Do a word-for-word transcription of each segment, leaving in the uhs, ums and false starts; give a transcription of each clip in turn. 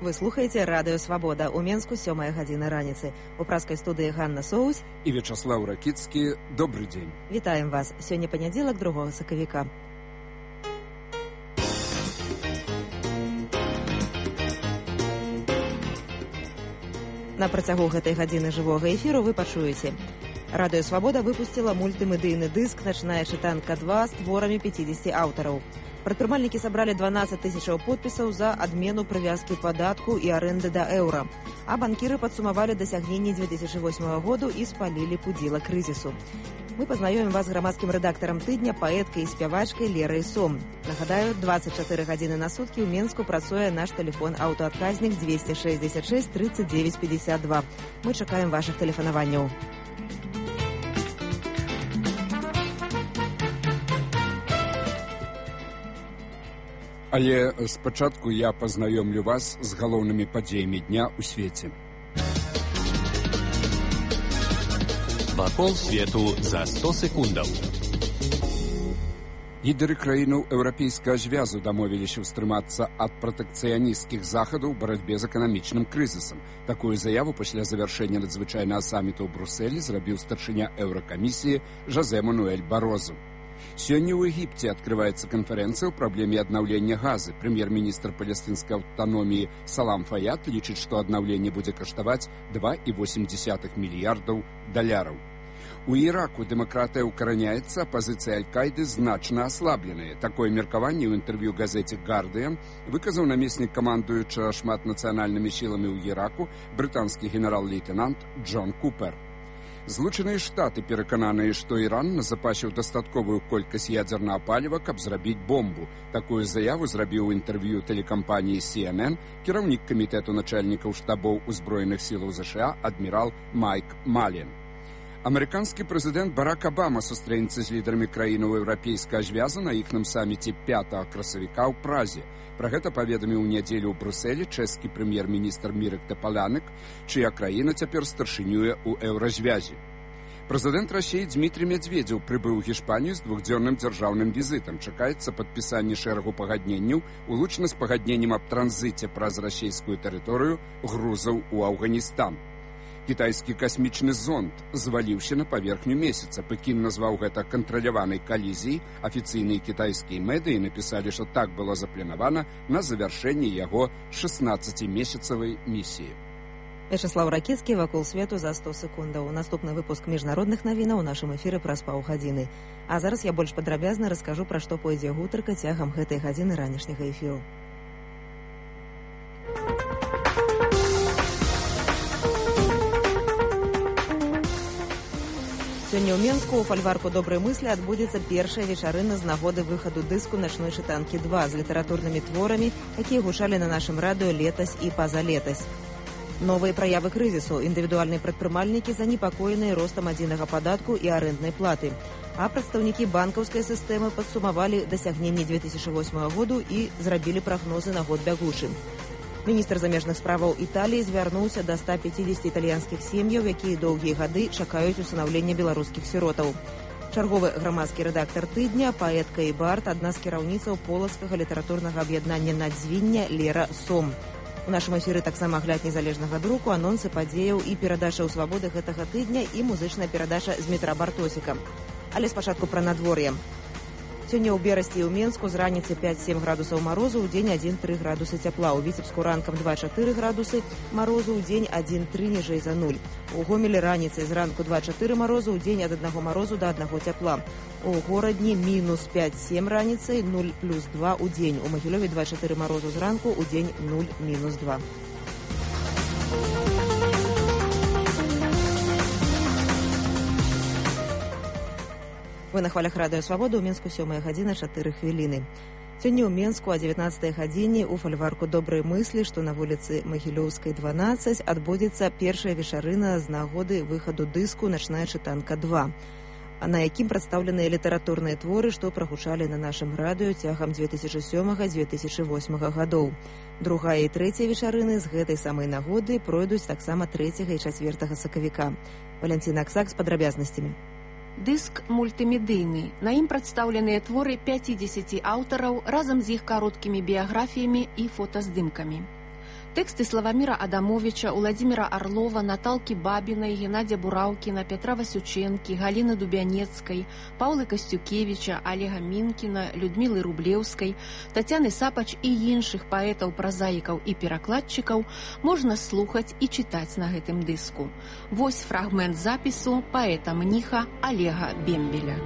Вы слухаеце радыё Свабода. У Менску сёмая гадзіна раніцы. У праскай студыі Ганна Соусь і Вячаслав Ракіцкі. Добры дзень. Вітаем вас. Сёння панядзелак, другога сакавіка. На працягу гэтай гадзіны жывога эфіру вы пачуеце. Радыё Свабода выпусціла мультымедыйны дыск «Начная чытанка два» з творамі пяцідзесяці аўтараў. Прадпрымальнікі сабралі дванаццаць тысячаў подпісаў за адмену прывязкі падатку і арэнды да еўра. А банкіры падсумавалі дасягненні дзве тысячы восьмага году і спалілі пудзіла крызісу. Мы пазнаёмім вас з грамадскім рэдактарам тыдня, паэткай і спявачкай Лерай Сом. Нагадаю, дваццаць чатыры гадзіны на суткі ў Менску працуе наш тэлефон аўтаадказнік дзвесце шэсцьдзесят шэсць трыццаць дзевяць пятьдесят два. Мы чакаем вашых тэлефанаванняў. Але спачатку я пазнаёмлю вас з галоўнымі падзеямі дня ў свеце. Вакол свету за сто секундаў. Лідары краінаў еўрапейскага звязу дамовіліся ўстрымацца ад пратэкцыянісцкіх захадаў у барацьбе з эканамічным крызісам. Такую заяву пасля завяршэння надзвычайнага саміту ў Брусэлі зрабіў старшыня еўракамісіі Жозе Мануэль Барозу. Сёння ў Егіпце адкрываецца канферэнцыя ў праблеме аднаўлення газы. Прэм'ер-міністр палестынскай аўтаноміі Салам Фаяд лічыць, што аднаўленне будзе каштаваць два і восем дзесятых мільярдаў даляраў. У Іраку дэмакратыя ўкараняецца, а пазіцыі Аль-Кайды значна аслабленыя. Такое меркаванне ў інтэрв'ю газеце «Гардыян» выказаў намеснік камандуючага шматнацыянальнымі сіламі ў Іраку брытанскі генерал-лейтэнант Джон Купер. Злучаныя Штаты перакананыя, што Іран назапасіў дастатковую колькасць ядзернага паліва, каб зрабіць бомбу. Такую заяву зрабіў у інтэрв'ю тэлекампаніі Си Эн Эн кіраўнік камітэту начальнікаў штабоў узброеных сілаў ЗША адмірал Майк Малін. Амерыканскі прэзідэнт Барак Абама сустрэнецца з лідарамі краінаў еўрапейскага звязу на іхным саміце пятага красавіка ў Празе. Пра гэта паведаміў у нядзелю ў Брусэлі чэшскі прэм'ер-міністр Мірек Топалянык, чыя краіна цяпер старшынюе ў еўразвязі. Прэзідэнт Расіі Дмітрий Медведзеў прыбыў у Гішпанію з двухдзённым дзяржаўным візітам. Чакаецца падпісанне шэрагу пагадненняў, улучна з пагадненнем аб транзіце праз расійскую тэрыторыю грузаў у Афганістан. Кітайскі касмічны зонд зваліўся на паверхню месяца. Пекін назваў гэта кантраляванай калізіяй. Афіцыйныя кітайскія медыі напісалі, што так было запланавана на завяршэнне яго шаснаццацімесяцавай місіі. Вячаслав Ракіцкі, вакол свету за сто секундаў. Наступны выпуск міжнародных навінаў у нашым эфіры праз паўгадзіны. А зараз я больш падрабязна раскажу, пра што пойдзе гутарка цягам гэтай гадзіны ранішняга эфіру. Сёння ў Менску у фальварку «Добрай мыслі» адбудзецца першая вечарына з нагоды выхаду дыску «Начной чытанкі два» з літаратурнымі творамі, якія гучалі на нашым радыё летась і пазалетась. Новыя праявы крызісу. Індывідуальныя прадпрымальнікі занепакоеныя ростам адзінага падатку і арэнднай платы. А прадстаўнікі банкаўскай сістэмы падсумавалі дасягненні дзве тысячы восьмага году і зрабілі прагнозы на год бягучы. Міністр замежных справаў Італіі звярнуўся да ста пяцідзесяці італьянскіх сем'яў, якія доўгія гады чакаюць усынаўлення беларускіх сіротаў. Чарговы грамадскі рэдактар тыдня, паэтка і бард, адна з кіраўніцаў полацкага літаратурнага аб'яднання «Надзвіння» Лера Сом. У нашым эфіры таксама агляд незалежнага друку, анонсы падзеяў і перадача ў свабоды гэтага тыдня і музычная перадача з метра Бартосіка. Але спачатку пра надвор'е. Сёння ў Берасці і ў Менску з раніцы пяць-сем градусаў марозу, ў дзень адзін-тры градусы цяпла. У Віцебску ранкам два-чатыры градусы марозу, ў дзень адзін-тры ніжэй за нуль. У Гомелі раніцай зранку два-чатыры марозу, ў дзень ад аднаго марозу да аднаго цяпла. У горадні мінус пяць-сем раніцай, нуль плюс два ў дзень. У Магілёве два-чатыры марозу зранку, ў дзень нуль мінус два. Вы на хвалях радыё Свабода, ў Менску сёмая гадзіна чатыры хвіліны. Сёння ў Менску а дзевятнаццатай гадзіне ў фальварку «Добрай мыслі», што на вуліцы Магілёўскай дванаццаць, адбудзецца першая вечарына з нагоды выхаду дыску «Начная чытанка два», на якім прадстаўленыя літаратурныя творы, што прагучалі на нашым радыё цягам дзве тысячы сёмага - дзве тысячы восьмага гадоў. Другая і трэцяя вечарыны з гэтай самай нагоды пройдуць таксама трэцяга і чацвёртага сакавіка. Валянціна Аксак з падрабязнасцямі. Дыск мультымедыйны. На ім прадстаўленыя творы пяцідзесяці аўтараў разам з іх кароткімі біяграфіямі і фотаздымкамі. Тэксты Славаміра Адамовича, Уладзіміра Арлова, Наталкі Бабінай, Геннадзя Бураўкіна, Петра Васючэнкі, Галіны Дубянецкай, Паўлы Касцюкевіча, Олега Мінкіна, Людмілы Рублеўскай, Тацяны Сапач і іншых паэтаў, празаікаў і перакладчыкаў можна слухаць і чытаць на гэтым дыску. Вось фрагмент запісу паэта-мніха Олега Бембеля.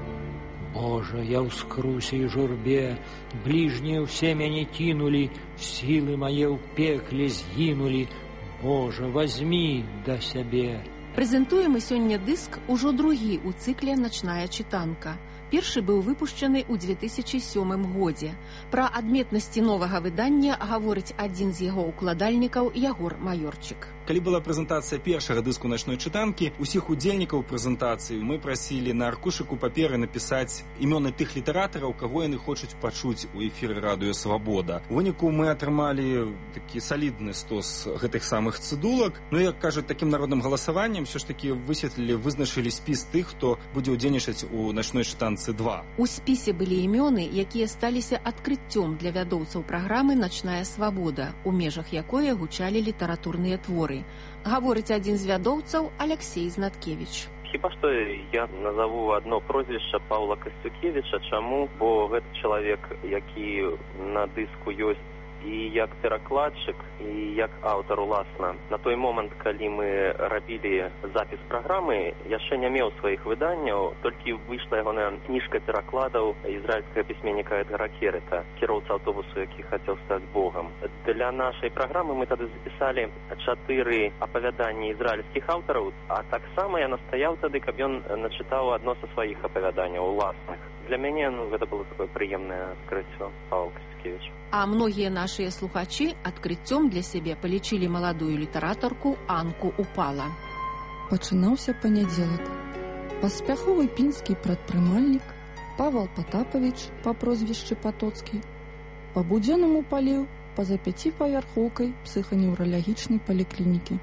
Божа, я ў скрусе і журбе, бліжнія ўсе мяне кінулі, сілы мае ў пекле згінулі. Божа, вазьмі да сябе. Прэзентуем мы сёння дыск ужо другі ў цыкле «Начная чытанка». Першы быў выпушчаны ў две тысячы сёмым годзе. Пра адметнасці новага выдання гаворыць адзін з яго ўкладальнікаў Ягор Маёрчык. Калі была прэзентацыя першага дыску начной чытанкі, усіх удзельнікаў прэзентацыі мы прасілі на аркушыку паперы напісаць імёны тых літаратараў, каго яны хочуць пачуць у эфіры радыё «Свабода». У выніку мы атрымалі такі салідны стос гэтых самых цыдулак. Ну, як кажуць, такім народным галасаваннем все ж такі высветлілі, вызначылі спіс тых, хто будзе ўдзельнічаць у начной чытанцы два. У спісе былі імёны, якія сталіся адкрыццём для вядоўцаў праграмы «Начная свабода», у межах якой гучалі літаратурныя творы. Гаворыць адзін з вядоўцаў Алексей Знаткевич. Хіба што я назову одно прозвішча Паўла Касцюкевіча. Чаму? Бо гэты чалавек, які на дыску ёсць і як перакладчык, і як аўтар уласна. На той момант, калі мы рабілі запіс праграмы, яшчэ не меў сваіх выданняў, толькі выйшла ягоная кніжка перакладаў ізраільскага пісьменніка Эдгара Керета, кіроўца аўтобусу, які хацеў стаць богам. Для нашай праграмы мы тады запісалі чатыры апавяданні ізраільскіх аўтараў, а таксама я настаяў тады, каб ён начытаў адно са сваіх апавяданняў уласных. Для мяне ну, гэта было такое прыемнае адкрыццё. Павел Касцюкевич. А многія нашыя слухачы адкрыццём для сябе палічылі маладую літаратарку Анку Упала. Пачынаўся панядзелак. Паспяховы пінскі прадпрымальнік Павел Потапавіч па прозвішчы Патоцкі па будзённаму паліў па-за пяціпавярхоўкай псіханеўралагічнай паліклінікі.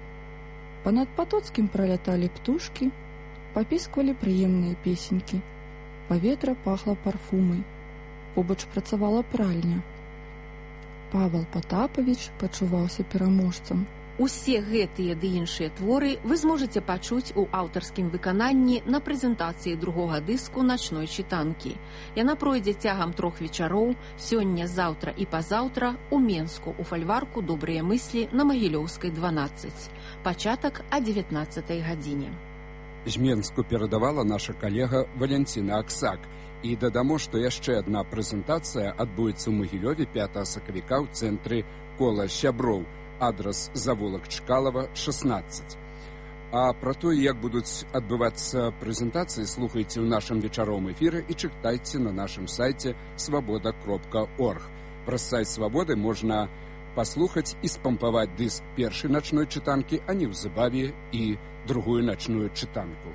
Панад Патоцкім праляталі птушкі, папісквалі прыемныя песенькі. Паветра пахла парфумай. Побач працавала пральня. Павел Потапавіч пачуваўся пераможцам. Усе гэтыя ды іншыя творы вы зможаце пачуць у аўтарскім выкананні на прэзентацыі другога дыску начной чытанкі. Яна пройдзе цягам трох вечароў, сёння, заўтра і пазаўтра у Менску у фальварку «Добрыя мыслі» на Магілёўскай дванаццаць. Пачатак о дзевятнаццатай гадзіне. З Менску перадавала наша калега Валянціна Аксак. І дадамо, што яшчэ адна прэзентацыя адбудзецца ў Магілёве пятага сакавіка ў цэнтры «Кола сяброў». Адрас завулак Чкалава, шаснаццаць. А пра тое, як будуць адбывацца прэзентацыі, слухайце ў нашым вечаровым эфіры і чытайце на нашым сайце свабода кропка орг. Праз сайт «Свабоды» можна паслухаць і спампаваць дыск першай начной чытанкі, а неўзабаве і другую начную чытанку.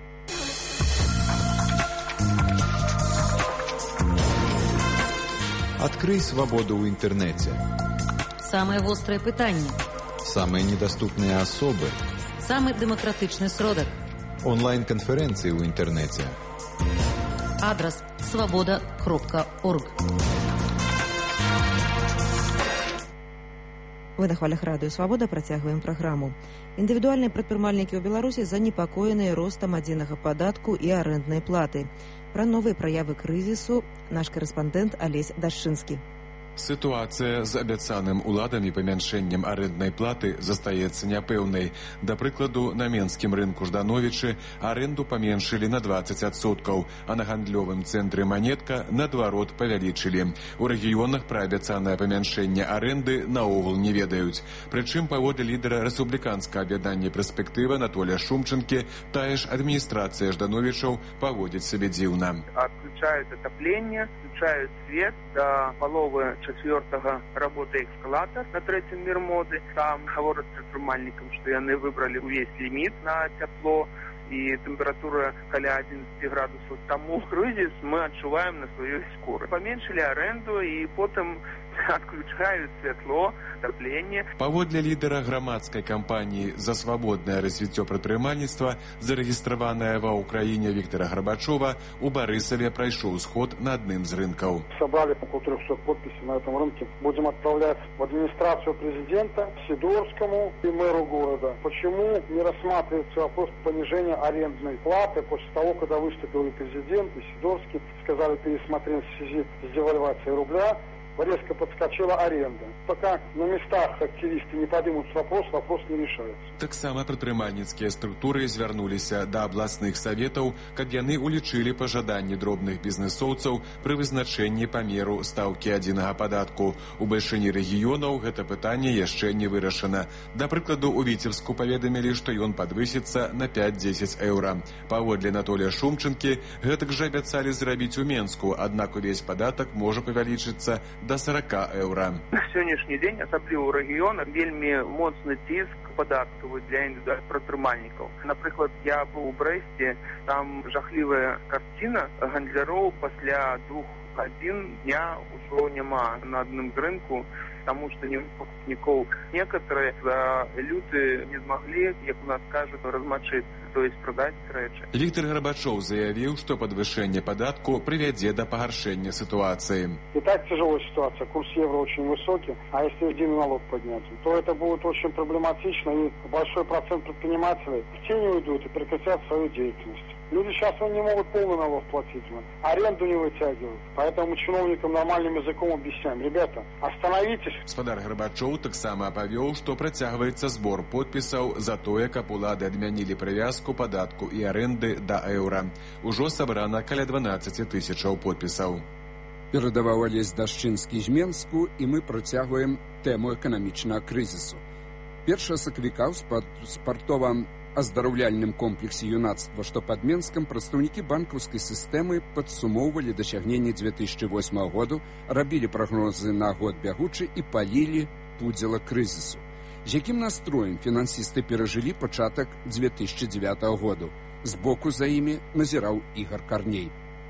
Открой свободу в интернете. Самые острые пытания. Самые недоступные особы. Самый демократичный сродок. Онлайн-конференции в интернете. Адрес свобода кропка орг. Вы на хвалях радыё «Свабода» працягваем праграму. Індывідуальныя прадпрымальнікі ў Беларусі занепакоеныя ростам адзінага падатку і арэнднай платы. Пра новыя праявы крызісу наш карэспандэнт Алесь Дашчынскі. Ситуация с обяцаным уладами памяншэннем арэнднай платы застаецца няпэўнай. Да прыкладу, на менскім рынку Ждановічы аренду паменшылі на двадцать адсоткаў, а на гандлёвым цэнтры Манетка наадварот павялічылі. У рэгіёнах пра абяцанае памяншэнне арэнды наогул не ведаюць. Прычым, паводле лідара рэспубліканскага аб'яднання «Перспектыва» Анатолія Шумченкі, тая ж адміністрацыя Ждановічаў паводзіць сябе дзіўна. Отключают отопление, включают свет, до половы четвертого работает эскалатор на третьем Мирмоды. Там говорят прадпрымальнікам, што яны выбрали увесь лимит на тепло и температура каля одиннадцати градусов. Тому кризис мы отчуваем на своей шкуре. Поменьшили аренду и потом отключают светло, отопление. Паводле лідера грамадскай кампаніі «За свабоднае развіццё прадпрымальніцтва», зарэгістраваная ва ўкраіне Віктора Горбачова, у Барысаве прайшоў сход на адным з рынкаў. Собрали около трехсот подписей на этом рынке. Будем отправлять в администрацию президента, Сидорскому и мэру города. Почему не рассматривается вопрос понижения арендной платы после того, когда выступил и президент, и Сидорский, сказали пересмотреть в связи с девальвацией рубля, резко подскочила аренда. Пока на местах активисты не поднимут вопрос, вопрос не решается. Таксама прадпрымальніцкія структуры звярнуліся да абласных саветаў, каб яны улічылі пажаданні дробных бізнэсоўцаў пры вызначэнні памеру стаўкі адзінага падатку. У бальшыні рэгіёнаў гэта пытанне яшчэ не вырашана. Да прыкладу, у Віцебску паведамілі, што ён падвысіцца на пяць-дзесяць еўра. Паводле Анатолія Шумчынкі, гэтак жа абяцалі зрабіць у Менску, аднак увесь падатак можа павялічыцца до сорока еўра. На сённяшні дзень, асабліва ў рэгіёнах, вельмі моцны ціск падаткавы для індывідуальных прадпрымальнікаў. Напрыклад, я быў у Брэсце, там жахлівая карціна гандляроў пасля двух гадзін дня ўжо няма на адным з рынку, потому что не покупников. Некоторые за люты не смогли, как у нас скажут, размочиться, то есть продать рэчы. Віктор Горбачов заявил, что подвышение податку приведет до погоршения ситуации. И так тяжелая ситуация, курс евро очень высокий, а если единый налог поднять, то это будет очень проблематично, и большой процент предпринимателей в тени уйдут и прекратят свою деятельность. Люди сейчас не могут полный налог платить, аренду не вытягивают. Поэтому чиновникам нормальным языком объясняем. Ребята, остановитесь. Гаспадар Горбачов таксама павёў, што працягваецца збор подпісаў за тое, каб улады адмянілі прывязку падатку і арэнды да еўра. Ужо сабрана каля дванаццаць тысячаў подпісаў. Перадаваў Алесь Дашчынскі з Менску, і мы працягваем тэму эканамічнага крызісу. Першага сакавіка ў спартовым аздараўляльным комплексе юнацтва, што пад Менскам, прадстаўнікі банкаўскай сістэмы падсумоўвалі дасягненні дзве тысячы восьмага году, рабілі прагнозы на год бягучы і палілі пудзіла крызісу. З якім настроем фінансісты перажылі пачатак дзве тысячы дзевятага году. Збоку за імі назіраў Ігар Карней.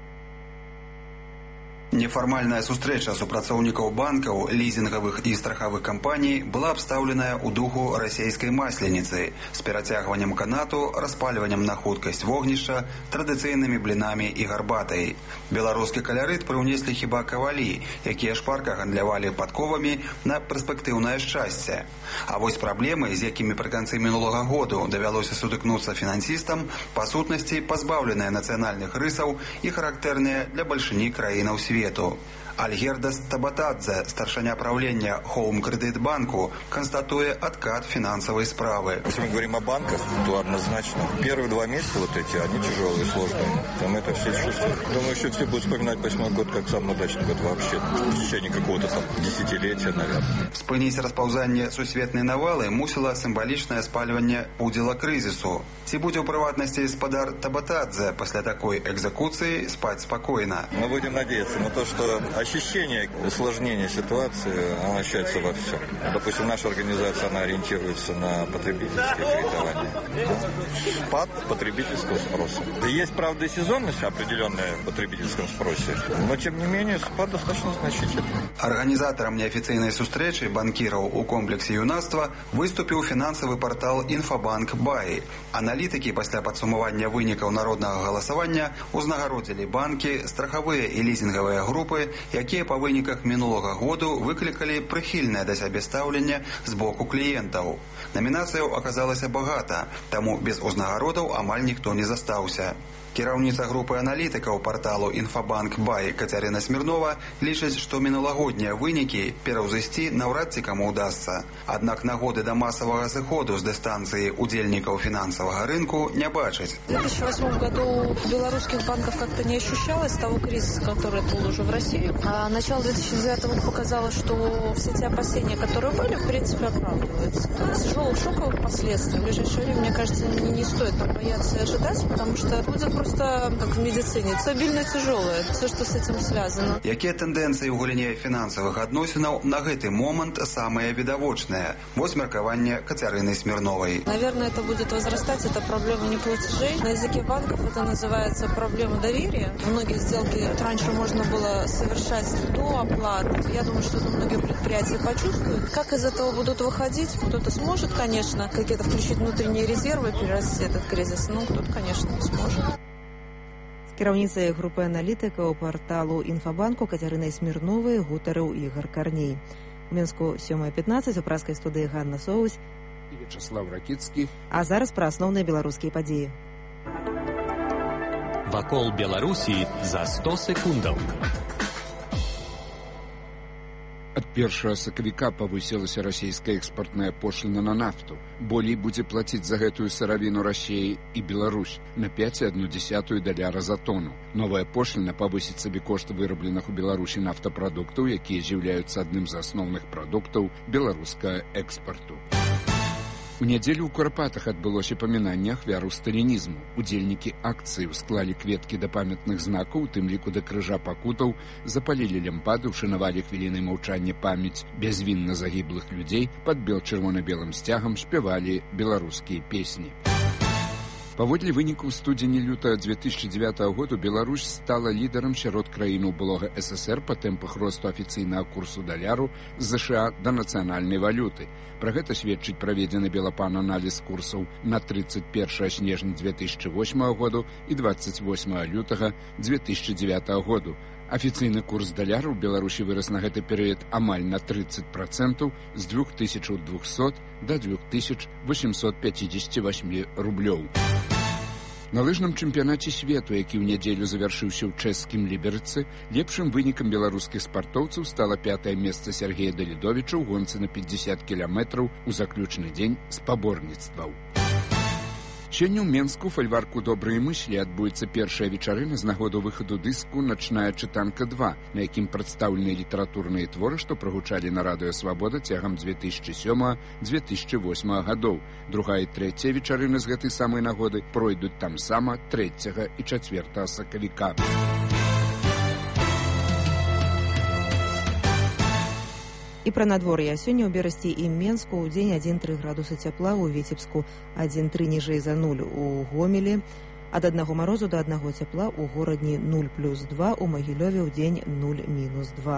Нефармальная сустрэча супрацоўнікаў банкаў, лізінгавых і страхавых кампаній была абстаўленая ў духу расейскай масленіцы з перацягваннем канату, распальваннем на хуткасць вогнішча, традыцыйнымі блінамі і гарбатай. Беларускі калярэт прыўнеслі хіба кавалі, якія шпарка гандлявалі падковамі на перспектыўнае шчасце. А вось праблемы, з якімі пры канцы мінулага году давялося сутыкнуцца фінансістам, па сутнасці пазбаўленыя нацыянальных рысаў і характэрныя для бальшыні краінаў свету. Альгердас Табатадзе, старшиня правления Home Credit банку, констатует откат финансовой справы. Если мы говорим о банках, то однозначно. Первые два месяца вот эти, они тяжелые, сложные. Там это все чувствуют. Думаю, еще все будут вспоминать восьмой год как самый удачный год вообще. В течение какого-то там десятилетия, наверное. Спыніць распаўзанне сусветнай навалы мусіла сімвалічнае спальванне удзела крызісу. Ці будзе ў прыватнасці гаспадар Табатадзе пасля такой экзекуцыі спаць спакойна? Мы будем надеяться на то, что ощущение усложнения ситуации, оно ощущается во всем. Допустим, наша организация, она ориентируется на потребительское кредитование. Спад потребительского спроса. Есть, правда, и сезонность определенная в потребительском спросе, но, тем не менее, спад достаточно значительный. Организатором неофициальной встречи банкиров у комплексе юнацтва выступил финансовый портал Инфобанк Бай. Аналитики после подсумования выников народного голосования узнагародили банки, страховые и лизинговые группы, якія па выніках мінулага году выклікалі прыхільнае да сябе стаўленне з боку кліентаў. Намінацыяў аказалася багата, таму без узнагародаў амаль ніхто не застаўся. Кіраўніца групы аналітыкаў порталу Инфобанк Бай Кацярына Смірнова лічыць, што мінулагоднія вынікі пераўзысці наўрад ці каму ўдасца. Аднак нагоды да масавага сыходу з дыстанцыі удзельнікаў фінансавага рынку не бачыць. В две тысячи восьмом году белорусских банков как-то не ощущалось того кризиса, который был уже в России. А начало две тысячи девятого показало, что все те опасения, которые были, в принципе, оправдываются. Тяжелых шоковых последствий в ближайшее время, мне кажется, не, не стоит бояться и ожидать, потому что будет просто, как в медицине, стабильно тяжелое, все, что с этим связано. Якія тэндэнцыі ў галіне фінансавых адносінаў на гэты момант самыя відавочныя? Вось меркаванне Кацярыны Смирновой. Наверное, это будет возрастать, это проблема неплатежей. На языке банков это называется проблема доверия. Многие сделки раньше можно было совершать до оплаты. Я думаю, что это многие предприятия почувствуют. Как из этого будут выходить? Кто-то сможет, конечно, какие-то включить внутренние резервы, перерасти этот кризис. Ну, кто-то, конечно, не сможет. З кіраўніцай групы аналітыкаў парталу Інфабанку Кацярынай Смірновай гутарыў Ігар Карней. У Мінску сёмая пятнадцать, у праскай студыі Ганна Соўсь і Вячаслав Ракіцкі. А зараз пра асноўныя беларускія падзеі. Вакол Беларусі за сто секундаў. Ад першага сакавіка павысілася расійская экспартная пошліна на нафту. Болей будзе плаціць за гэтую сыравіну Расія і Беларусь на пяць і адну дзесятую даляра за тону. Новая пошліна павысіць сабе кошт вырабленых у Беларусі нафтапрадуктаў, якія з'яўляюцца адным з асноўных прадуктаў беларускага экспарту. У нядзелю ў Курапатах адбылося памінанне ахвяраў сталінізму. Удзельнікі акцыі склалі кветкі да памятных знакаў, у тым ліку да крыжа пакутаў, запалілі лямпады, ушанавалі хвілінай маўчання памяць бязвінна загіблых людзей, пад бел-чырвона-белым сцягам спявалі беларускія песні. Паводле вынікаў студзені-лютага дзве тысячы дзевятага году Беларусь стала лідарам сярод краінаў былога эс эс эр па тэмпах росту афіцыйнага курсу даляру з ЗША да нацыянальнай валюты. Пра гэта сведчыць праведзены Белапан аналіз курсаў на тридцать первое снежня дзве тысячы восьмага году і двадцать восьмага лютага дзве тысячы дзевятага году. Афіцыйны курс даляру ў Беларусі вырас на гэты перыяд амаль на тридцать процентаў з двух тысяч двухсот да двух тысяч восемьсот пятьдесят восемь рублёў. На лыжным чэмпіянаце свету, які ў нядзелю завяршыўся ў чэшскім Ліберцы, лепшым вынікам беларускіх спартоўцаў стала пятае месца Сергея Далідовіча ў гонцы на пятьдесят кіламетраў у заключны дзень спаборніцтваў. Сёння ў Менску ў фальварку «Добрыя мыслі» адбудзецца першая вечарына з нагоды выхаду дыску «Начная чытанка два», на якім прадстаўлены літаратурныя творы, што прагучалі на радыё «Свабода» цягам дзве тысячы сёмага - дзве тысячы восьмага гадоў. Другая і трэцяя вечарыны з гэтай самай нагоды пройдуць тамсама трэцяга і чацвёртага сакавіка. І пра надвор'е. Сёння ў Берасці і Менску ў дзень адзін тры градусы цяпла, у Віцебску адзін тры ніжэй за нуль, у Гомелі ад аднаго марозу да аднаго цяпла, у горадні нуль плюс два, у Магілёве ў дзень нуль мінус два.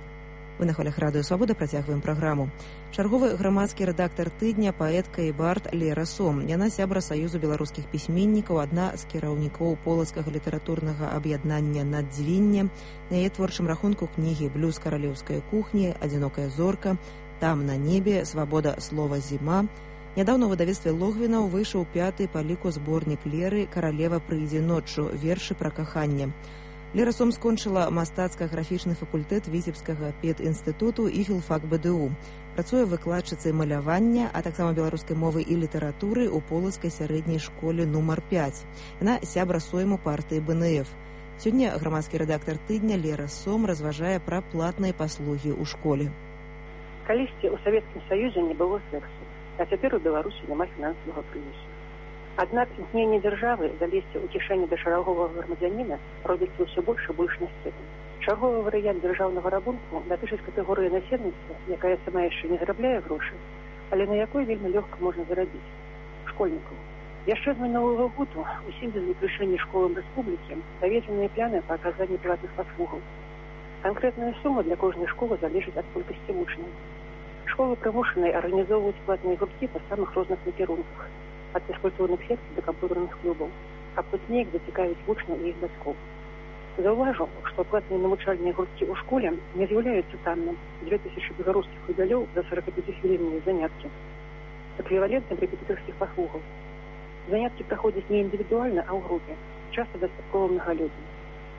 Вы на хвалях радыё «Свабода» працягваем праграму. Чарговы грамадскі рэдактар тыдня, паэтка і бард Лера Сом. Яна сябра Саюзу беларускіх пісьменнікаў, адна з кіраўнікоў полацкага літаратурнага аб'яднання «Наддзвінне». На яе творчым рахунку кнігі «Блюз каралеўскай кухні», «Адзінокая зорка», «Там на небе», «Свабода слова зіма». Нядаўна ў выдавецтве Логвінаў выйшаў пяты па ліку зборнік Леры «Каралева прыйдзе ноччу», вершы пра каханне. Лера Сом скончыла мастацка-графічны факультэт Віцебскага педінстытуту і філфак бэ дэ у. Працуе выкладчыцай малявання, а таксама беларускай мовы і літаратуры ў полацкай сярэдняй школе нумар пяць. Яна сябра сойму партыі бэ эн эф. Сёння грамадскі рэдактар тыдня Лера Сом разважае пра платныя паслугі ў школе. Калісьці ў Савецкім Саюзе не было сексу, а цяпер у Беларусі няма фінансавага крызісу. Аднак імкненне дзяржавы залезці ў кішэні да шараговага грамадзяніна робіцца ўсё больш і больш нясцэпным. Чарговы варыянт дзяржаўнага рабунку датычыць катэгорыі насельніцтва, якая сама яшчэ не зарабляе грошы, але на якой вельмі лёгка можна зарабіць – школьнікаў. Яшчэ з мінулага году усім без выключэння школам рэспублікі даведзеныя пляны па аказанні платных паслугаў. Канкрэтная сума для кожнай школы залежыць ад колькасці вучняў. Школы прымушаныя арганізоўваюць платныя гурткі па самых розных накірунках, ад фізкультурных секцый да камп'ютарных клубаў, каб хоць неяк зацікавіць вучняў і іх бацькоў. Заўважу, што платныя навучальныя гурткі ў школе не з'яўляюцца танным. дзве тысячы беларускіх рублёў за сорокапяцихвілінныя заняткі. Эквівалентным рэпетытарскіх паслугаў. Заняткі праходзяць не індывідуальна, а ў групе, часта дастаткова мнагалюдна.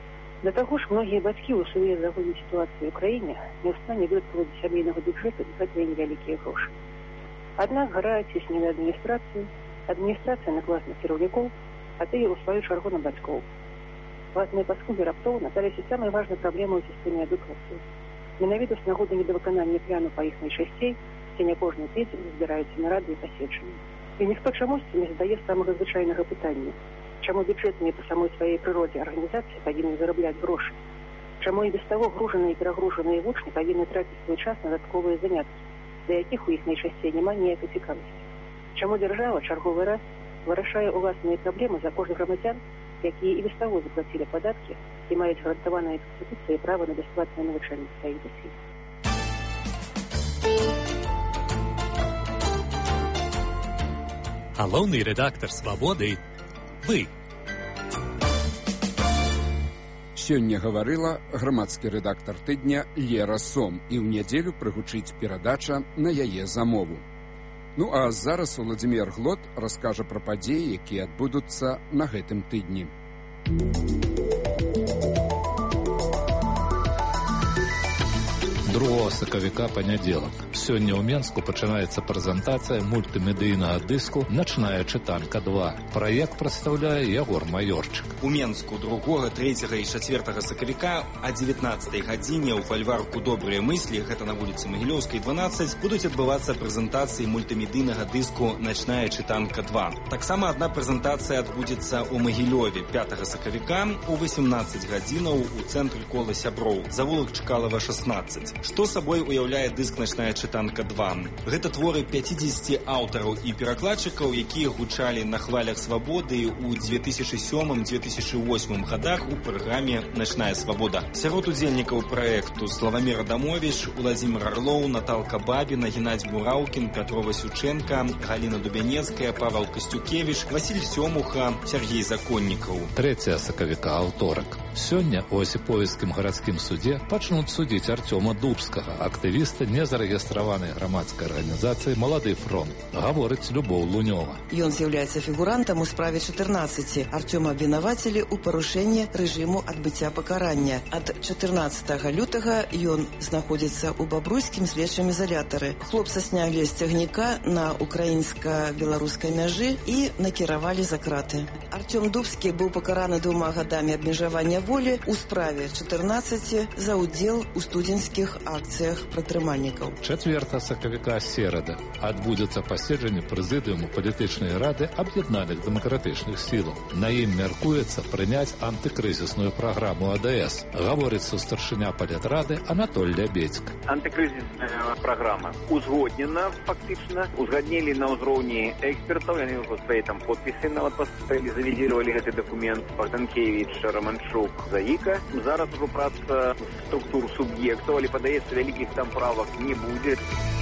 Да таго ж, многія бацькі ў сувязі з агульнай сітуацыяй у краіне не ў стане выдаткаваць з сямейнага бюджэту гэтыя невялікія грошы. Аднак гарае цісненне адміністрацыі, адміністрацыя на класных кіраўнікоў, а тыя ў сваю чаргу на бацькоў. Платныя паслугі раптоўна сталіся самай важнай праблемай у сістэме адукацыі. Менавіта з нагоды недавыканання пляну па іх найчасцей, ці не кожны тыдзень збіраюцца нарады і паседжанні. І ніхто чамусьці не задае самага звычайнага пытання. Чаму бюджэтныя па самой сваёй прыродзе арганізацыі павінны зарабляць грошы? Чаму і без таго гружаныя і перагружаныя вучні павінны траціць свой час на дадатковыя заняткі, да якіх у іх найчасцей няма ніякай цікавасці? Чаму дзяржава чарговы раз вырашае ўласныя праблемы за кошт грамадзян, якія і без таго заплацілі падаткі і маюць гарантаванае канстытуцыяй права на бясплатнае навучанне сваіх дзяцей? Галоўны рэдактар «Свабоды» – вы. Сёння гаварыла грамадскі рэдактар тыдня Лера Сом, і ў нядзелю прыгучыць перадача на яе замову. Ну а зараз Уладзімір Глот раскажа пра падзеі, якія адбудуцца на гэтым тыдні. другога сакавіка панядзелак. Сёння ў Менску пачынаецца прэзентацыя мультымедыйнага дыску «Начная чытанка два». Праект прадстаўляе Ягор Маёрчык. У Менску другога, трэцяга і чацвёртага сакавіка а дзевятнаццатай гадзіне ў фальварку «Добрыя мыслі», гэта на вуліцы Магілёўскай, дванаццаць, будуць адбывацца прэзентацыі мультымедыйнага дыску «Начная чытанка два». Таксама адна прэзентацыя адбудзецца ў Магілёве пятага сакавіка у васемнаццаць гадзінаў у цэнтры кола сяброў, завулак Чкалава, шаснаццаць. Што сабой уяўляе дыск «Начная чытанка два»? Гэта творы пяцідзесяці аўтараў і перакладчыкаў, якія гучалі на хвалях свабоды ў дзве тысячы сёмым - дзве тысячы восьмым гадах у праграме «Начная свабода». Сярод удзельнікаў праекту Славамир Адамович, Уладзімір Арлоў, Наталка Бабіна, Геннадзь Бураўкін, Пятро Васюченка, Галіна Дубянецкая, Павел Касцюкевич, Васіль Сёмуха, Сергей Законнікаў. трэцяга сакавіка аўторак. Сёння ў Осіповіцкім гарадскім судзе пачнуць судзіць Артёма Дубскага, актывіста незарэгістраванай грамадскай арганізацыі «Малады фронт». Гаворыць Любоў Лунёва. Ён з'яўляецца фігурантам у справе чатырнаццаці. Артёма абвінавацілі ў парушэнні рэжыму адбыцця пакарання. Ад чатырнаццатага лютага ён знаходзіцца ў бабруйскім следчым ізалятары. Хлопца снялі з цягніка на украінска-беларускай мяжы і накіравалі за краты. Артём Дубскі быў пакараны двума гадамі абмежавання волі ў справе чатырнаццаці за ўдзел у студзеньскіх акцыях прадтрымальнікаў. чацвёртага сакавіка серада адбудзецца паседжанне прэзідыуму палітычнай рады аб'яднаных дэмакратычных сілаў. На ім мяркуецца прыняць антыкрызісную праграму а дэ эс. Гаворыцца старшыня палітрады Анатоль Лябедзьк. Антыкрызісная праграма узгоднена фактычна, узгаднілі на ўзроўні экспертаў, яны ўжо свае там подпісы нават паставілі, завізіравалі гэты дакумент. Богданкевич, Романчук, Заіка. Зараз ужо праца структур суб'ектаў, але падаецца, вялікіх там правак не будзе.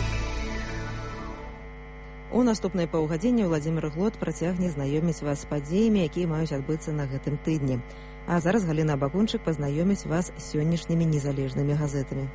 У наступнай паўгадзіне Уладзімір Глот працягне знаёміць вас з падзеямі, якія маюць адбыцца на гэтым тыдні. А зараз Галіна Бакунчык пазнаёміць вас з сённяшнімі незалежнымі газетамі.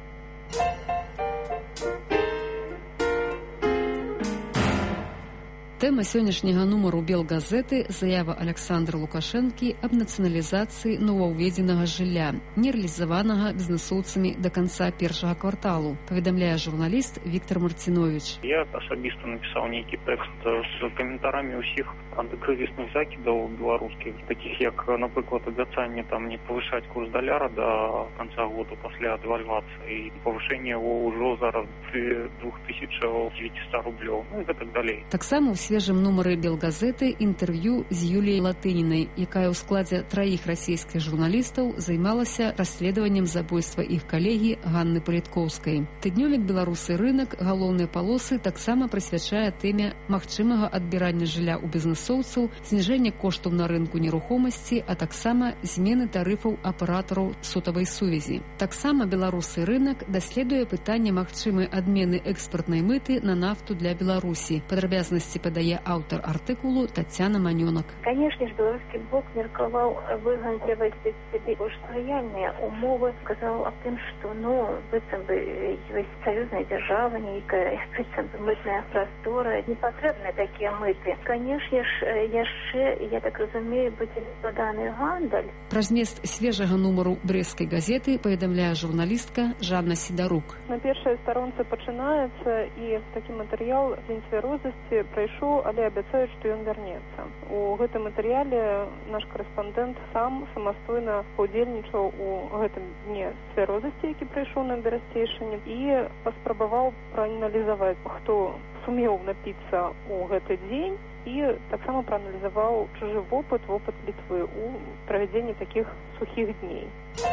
Тэма сённяшняга нумару «Белгазеты» – заява Александра Лукашэнкі аб нацыяналізацыі новаўведзенага жылля, нерэалізаванага бізнэсоўцамі да канца першага кварталу, паведамляе журналіст Віктор Марцінович. Я асабіста напісаў нейкі тэкст з каментарамі ўсіх антыкрызісных закідаў беларускіх, такіх як, напрыклад, абяцанне там не павышаць курс даляра да канца года пасля дэвальвацыі, павышэнне его ўжо зараз пры двух тысячах дзевяцьсот рублёў, ну і гэтак далей. Таксама ў свежым нумары «Белгазеты» інтэрв'ю з Юліяй Латынінай, якая ў складзе траіх расійскіх журналістаў займалася расследаваннем забойства іх калегі Ганны Паліткоўскай. Тыднёвік «Беларусы рынак» галоўныя палосы таксама прысвячае тэме магчымага адбірання жылля ў бізнэсоўцаў, зніжэння коштаў на рынку нерухомасці, а таксама змены тарыфаў аператараў сотавай сувязі. Таксама «Беларусы рынак» даследуе пытанне магчымай адмены экспартнай мыты на нафту для Беларусі. Падрабязнасці падае аўтар артыкулу Тацяна Манёнак. Канешне ж, беларускі бок меркаваў выгандліваць сабе спрыяльныя умовы, сказаў аб тым, што ну быццам бы ёсць саюзная дзяржава нейкая, быццам бы мытная прастора, не патрэбны такія мыты. Канешне ж, яшчэ, я так разумею, будзе складаны гандаль. Пра змест свежага нумару брэсцкай газеты паведамляе журналістка Жанна Сідарук. На першай старонцы пачынаецца, і такі матэрыял дзень цвярозасці прайшоў, але абяцаюць, што ён вярнецца. У гэтым матэрыяле наш корэспандэнт сам самастойна паўдзельнічаў у гэтым дне цвярозасці, які прайшоў на Берасцейшыне, і паспрабаваў прааналізаваць, хто сумеў напіцца ў гэты дзень і таксама прааналізаваў чужы вопыт, вопыт Літвы у правядзенні такіх сухіх дней.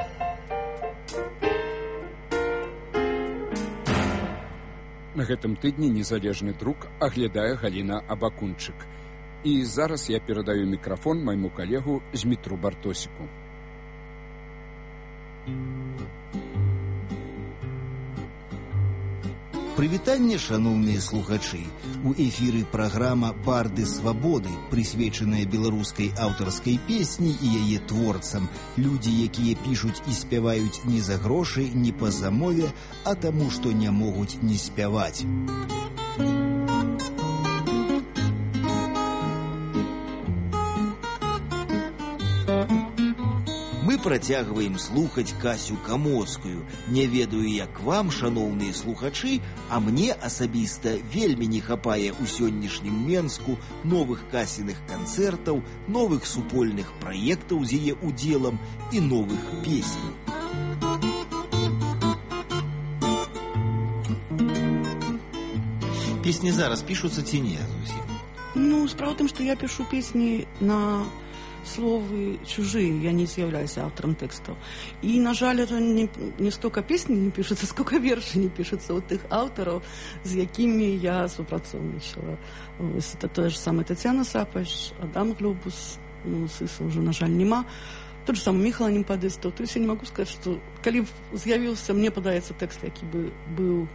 На гэтым тыдні незалежны друк аглядае Галіна Абакунчык. І зараз я перадаю мікрафон майму калегу Змітру Бартосіку. Прывітанне, шаноўныя слухачы. У эфіры праграма «Барды свабоды», прысвечаная беларускай аўтарскай песні і яе творцам. Людзі, якія пішуць і спяваюць не за грошы, не па замове, а таму, што не могуць не спяваць. Мы працягваем слухаць Касю Камоцкую. Не ведаю, як вам, шаноўныя слухачы, а мне асабіста вельмі не хапае ў сённяшнім Менску новых Касіных канцэртаў, новых супольных праектаў з яе удзелам і новых песень. Песні зараз пішуцца ці не зусім? Ну, справа в том, что я пишу песни на словы чужие, я не являюсь автором текстов. И, на жаль, это не, не столько песни не пишется, сколько верши не пишется от тых авторов, с якими я супрацовничала. Это та же самая Татьяна Сапаш, Адам Глобус, ну, сыса уже, на жаль, нема. Тот же самый Михаил Немпадыстов. То есть я не могу сказать, что, коли з'явился, мне подається текст, який бы был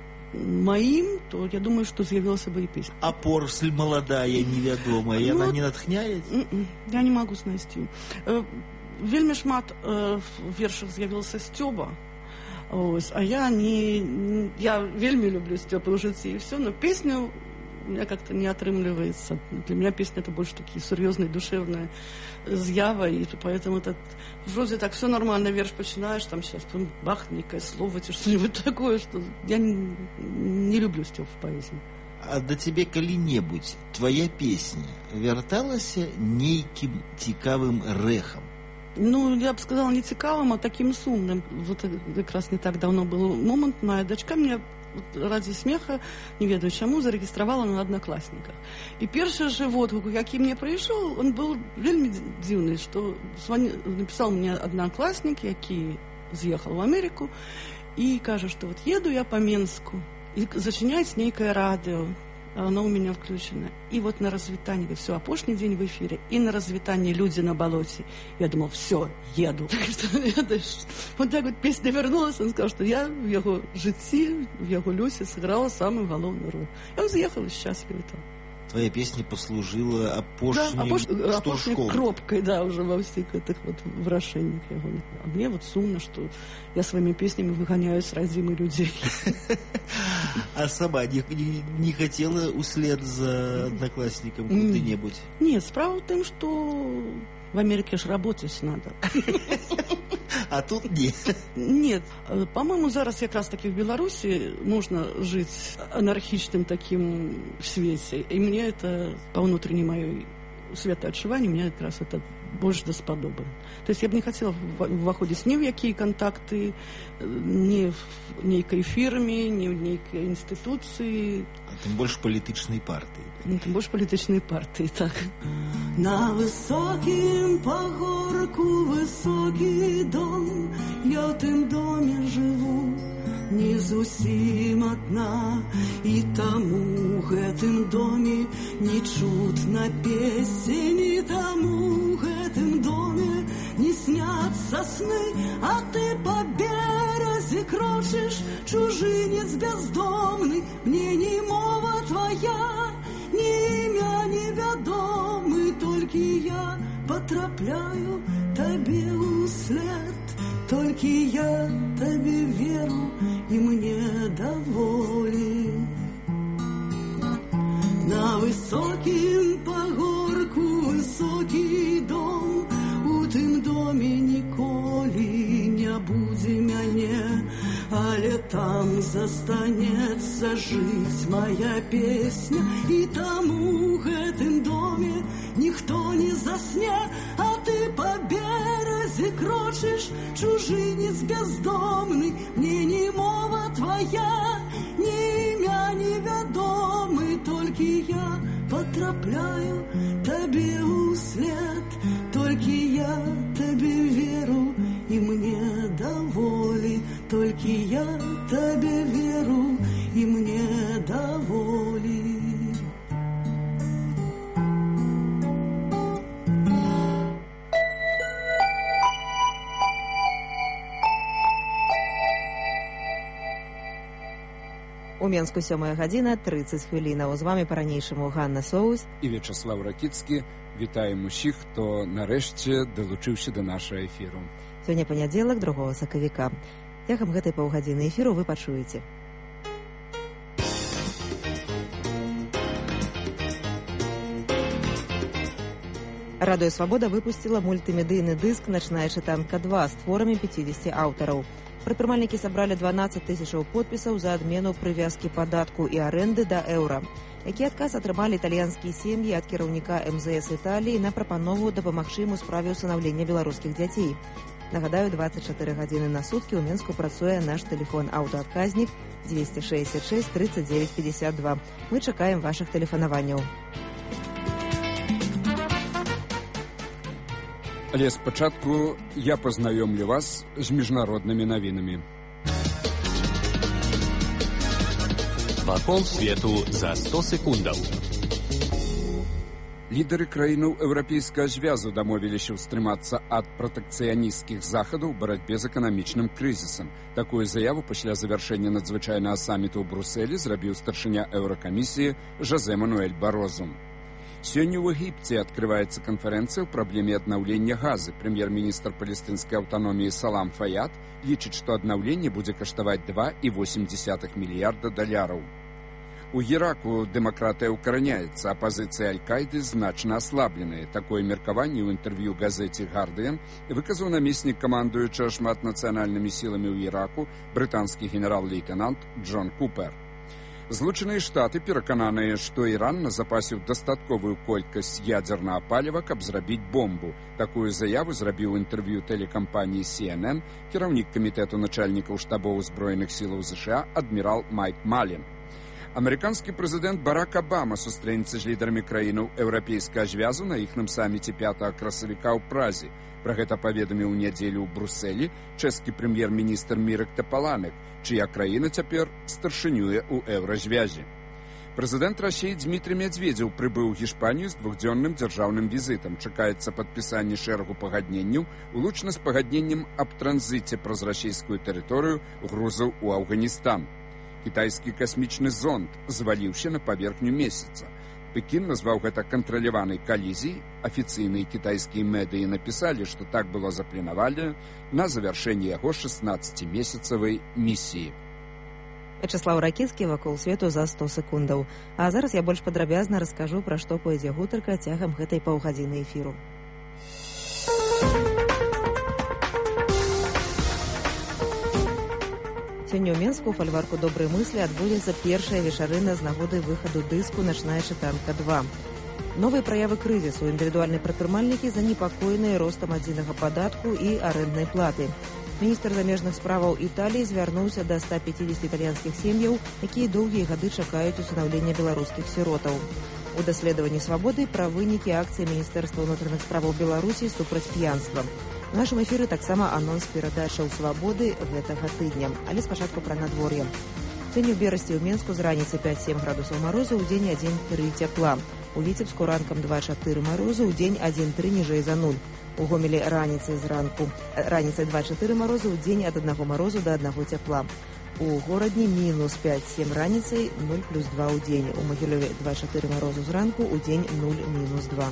моим, то я думаю, что з'явилася бы и песня. А порсль молодая, невядомая, яна ну, не натхняет? Я не могу знайсці. Вельмі шмат э, вершах з'явился Стёба, ось, а я не... Я вельмі люблю Стёпу в житті и все, но песню у меня как-то не отрымливается. Для меня песня это больше такие серьезные, душевные з'ява, и поэтому это вроде так все нормально, верш починаешь, там сейчас там бах, некое слово, что-нибудь такое, что я не, не люблю Стёп в поэзии. А да тебе калі-небудзь твоя песня вярталася нейкім цікавым рэхам? Ну, я бы сказала, не цікавым, а таким сумным. Вот как раз не так давно был момент, моя дочка мне ради смеха, не ведаю чаму, зарегістравала на Одноклассниках. И першы же водгук, які мне прыйшоў, он был вельмі дзіўны, что написал мне одноклассник, які з'ехал в Америку, и кажа, что вот еду я по Менску, и зачиняется нейкое радио, оно у меня включено. И вот на развитании, все, апошний день в эфире, и на развитании «Люди на болоте». Я думал, все, еду. Так что я даже... Вот так вот песня вернулась, он сказал, что я в его житті, в его люсе сыграла самую головную роль. И он заехал и счастливый там. Твоя песня послужила опошним да, опош... штуршком. Кропкой, да, уже во всех этих вот вращениях. А мне вот сумно, что я своими песнями выгоняю с родимых людей. А сама не, не, не хотела услед за Одноклассником куда-нибудь? Нет, справа в том, что в Америке ж работать надо. А тут нет. Нет. По-моему, зараз якраз таки в Беларуси можно жить анархичным таким в свете. И мне это по внутренней моей светоотчуванию, мне как раз это больше дасподобно. То есть я бы не хотела выходить ни в какие контакты, ни в некой фирме, ни в некой институции. А тем больше політичної партии. Ну, тем больше політичної партии, так. На высоким пагорку высокий дом, я в тем доме живу, не зусім одна, і таму гэтым доме не чутна песень, і таму гэтым доме не снятся сны, а ты по березе крочишь, чужинец бездомный, мне не мова твоя, ни имя невядомы, только я потрапляю тебе услед, только я тебе веру, и мне доволі. На высоким пагорку высокий дом, у тым доме ніколі не будзе мяне, але там застанецца жыць моя песня, і таму гэтым доме ніхто не засне, а ты по березе крочишь, чужинец бездомный, мне не мова твоя, ни имя невядомы, только я потрапляю я табе веру, і мне даволі. У Менску сёмая гадзіна трыццаць хвілінаў. З вами па-ранейшаму Ганна Соус і Вячаслав Ракіцкі. Вітаем усіх, хто нарэшце далучыўся да нашага эфіру. Сёння панядзелак, другога сакавіка. Цягам гэтай паўгадзіны эфіру вы пачуеце. Радыё Свабода выпусціла мультымедыйны дыск «Начная чытанка два» з творамі пяцідзесяці аўтараў. Прадпрымальнікі сабралі дванаццаць тысячаў подпісаў за адмену прывязкі падатку і арэнды да еўра. Які адказ атрымалі італьянскія сем'і ад кіраўніка эм зэ эс Італіі на прапанову дапамагчы ім у справе ўсынаўлення беларускіх дзяцей. Нагадаю, дваццаць чатыры гадзіны на суткі ў Менску працуе наш тэлефон аўтаадказнік дзвесце шэсцьдзесят шэсць трыццаць дзевяць пятьдесят два. Мы чакаем вашых тэлефанаванняў. Але спачатку я пазнаёмлю вас з міжнароднымі навінамі. Вакол свету за сто секундаў. Лідары краінаў Еўрапейскага звязу дамовіліся ўстрымацца ад пратэкцыянісцкіх захадаў у барацьбе з эканамічным крызісам. Такую заяву пасля завяршэння надзвычайнага саміту ў Брусэлі зрабіў старшыня Еўракамісіі Жозе Мануэль Барозу. Сёння ў Егіпце адкрываецца канферэнцыя ў праблеме аднаўлення газы. Прэм'ер-міністр палестынскай аўтаноміі Салам Фаяд лічыць, што аднаўленне будзе каштаваць два і восем дзесятых мільярда даляраў. У Іраку дэмакратыя ўкараняецца, а пазіцыі Аль-Кайды значна аслабленыя. Такое меркаванне ў інтэрв'ю газеце «Гардыян» выказаў намеснік камандуючага шматнацыянальнымі сіламі ў Іраку брытанскі генерал-лейтенант Джон Купер. Злучаныя Штаты перакананыя, што Іран назапасіў дастатковую колькасць ядзернага паліва, каб зрабіць бомбу. Такую заяву зрабіў у інтэрв'ю тэлекампаніі Си Эн Эн кіраўнік камітэту начальнікаў штабоў узброеных сілаў ЗША адмірал Майк Малін. Амерыканскі прэзідэнт Барак Абама сустрэнецца з лідарамі краінаў Еўрапейскага звязу на іхным саміце пятага красавіка ў Празе. Пра гэта паведаміў у нядзелю ў Брусэлі чэшскі прэм'ер-міністр Мірек Тапаланек, чыя краіна цяпер старшынюе ў еўразвязе. Прэзідэнт Расіі Дмітрый Медведзеў прыбыў у Гішпанію з двухдзённым дзяржаўным візітам. Чакаецца падпісанне шэрагу пагадненняў, улучна з пагадненнем аб транзіце праз расійскую тэрыторыю грузаў у Афганістан. Кітайскі касмічны зонд зваліўся на паверхню месяца. Пекін назваў гэта кантраляванай калізіяй. Афіцыйныя кітайскія медыі напісалі, што так было запланавалі на завяршэнне яго шаснаццацімесяцавай місіі. Вячаслав Ракіцкі вакол свету за сто секундаў. А зараз я больш падрабязна раскажу, пра што пойдзе гутарка цягам гэтай паўгадзіны эфіру. Сёння ў Менску ў фальварку «Добрай мыслі» адбудзецца першая вечарына з нагоды выхаду дыску «Начная чытанка два». Новыя праявы крызісу. Індывідуальныя прадпрымальнікі занепакоеныя ростам адзінага падатку і арэнднай платы. Міністр замежных справаў Італіі звярнуўся да ста пяцідзесяці італьянскіх сем'яў, якія доўгія гады чакаюць усынаўлення беларускіх сіротаў. У даследаванні «Свабоды» пра вынікі акцыі Міністэрства ўнутраных справаў Беларусі супраць п'янства. У нашым эфіры таксама анонс перадачаў «Свабоды» гэтага тыдня. Але спачатку пра надвор'е. Сёння ў Берасці ў Менску з раніцы пяць-сем градусаў марозу, ў дзень адзін-тры цяпла. У Віцебску ранкам два-чатыры марозу, ў дзень адзін-тры ніжэй за нуль. У Гомелі раніцай зранку раніцай два-чатыры марозу, ў дзень ад аднаго марозу да аднаго цяпла. У горадні мінус пяць-сем раніцай, нуль плюс два ў дзень. У Магілёве два-чатыры марозу зранку, ў дзень нуль мінус два.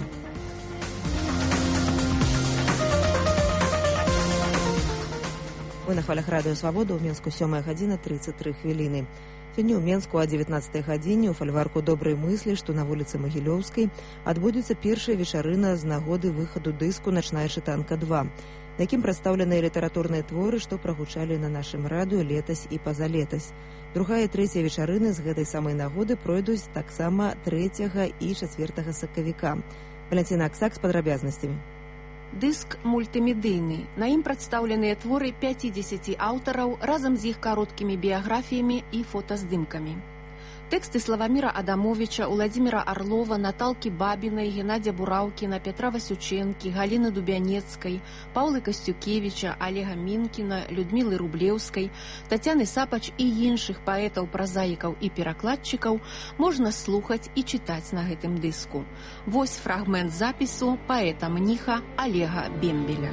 Вы на хвалях радыё Свабода. У Менску сёмая гадзіна трыццаць тры хвіліны. Сёння ў Менску о дзевятнаццатай гадзіне ў фальварку «Добрай мыслі», што на вуліцы Магілёўскай, адбудзецца першая вечарына з нагоды выхаду дыску «Начная чытанка два», на якім прадстаўленыя літаратурныя творы, што прагучалі на нашым радыё летась і пазалетась. Другая і трэцяя вечарыны з гэтай самай нагоды пройдуць таксама трэцяга і чацвёртага сакавіка. Валянціна Аксак з падрабязнасцямі. Дыск мультымедыйны. На ім прадстаўленыя творы пяцідзесяці аўтараў разам з іх кароткімі біяграфіямі і фотаздымкамі. Тэксты Славаміра Адамовича, Уладзіміра Арлова, Наталкі Бабінай, Геннадзя Бураўкіна, Петра Васючэнкі, Галіны Дубянецкай, Паўлы Касцюкевіча, Олега Мінкіна, Людмілы Рублеўскай, Тацяны Сапач і іншых паэтаў, празаікаў і перакладчыкаў можна слухаць і чытаць на гэтым дыску. Вось фрагмент запісу паэта-мніха Олега Бембеля.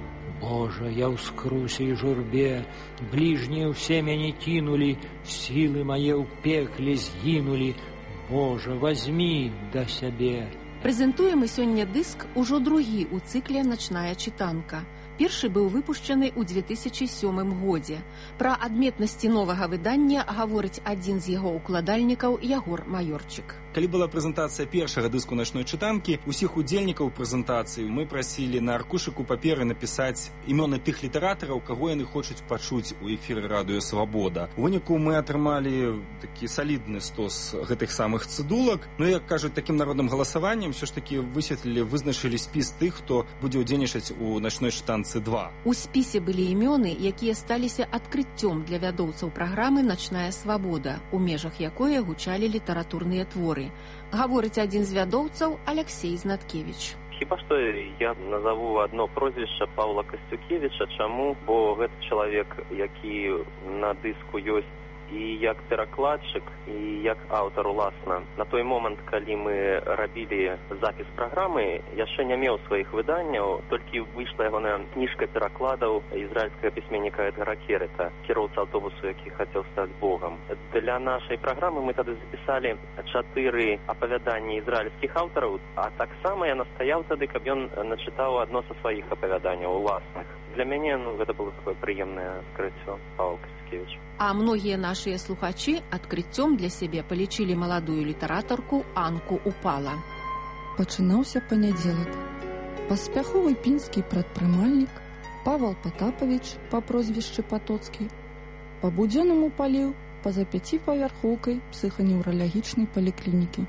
Божа, я ў скрусе і журбе, бліжнія ўсе мяне кінулі, сілы мае ў пекле згінулі. Божа, вазьмі да сябе. Прэзентуем сёння дыск ужо другі ў цыкле «Начная чытанка». Першы быў выпушчаны ў две тысячы сёмым годзе. Пра адметнасці новага выдання гаворыць адзін з яго ўкладальнікаў Ягор Маёрчык. Калі была прэзентацыя першага дыску начной чытанкі, усіх удзельнікаў прэзентацыі мы прасілі на аркушыку паперы напісаць імёны тых літаратараў, каго яны хочуць пачуць у эфіры радыё «Свабода». У выніку мы атрымалі такі салідны стос гэтых самых цыдулак. Ну, як кажуць, такім народным галасаваннем все ж такі высветлілі, вызначылі спіс тых, хто будзе ўдзельнічаць у начной чытанцы два. У спісе былі імёны, якія сталіся адкрыццём для вядоўцаў праграмы «Начная свабода», у межах якой гучалі літаратурныя творы. Гаворыць адзін з вядоўцаў Алексей Знаткевич. Хіба што я назову одно прозвішча Паўла Касцюкевіча. Чаму? Бо гэта чалавек, які на дыску ёсць і як перакладчык, і як аўтар уласна. На той момант, калі мы рабілі запіс праграмы, яшчэ не меў сваіх выданняў, толькі выйшла ягоная кніжка перакладаў ізраільскага пісьменніка Эдгара Керета, кіроўца аўтобусу, які хацеў стаць богам. Для нашай праграмы мы тады запісалі чатыры апавяданні ізраільскіх аўтараў, а таксама я настаяў тады, каб ён начытаў адно са сваіх апавяданняў уласных. Для мяне ну, гэта было такое прыемнае адкрыццё Паўла Касцюкевіча. А многія нашыя слухачы адкрыццём для сябе палічылі маладую літаратарку Анку Упала. Пачынаўся панядзелак. Паспяховы пінскі прадпрымальнік Павал Патапавіч па прозвішчы Патоцкі па будзённаму паліў па-за пяціпавярхоўкай псіханеўралагічнай паліклінікі.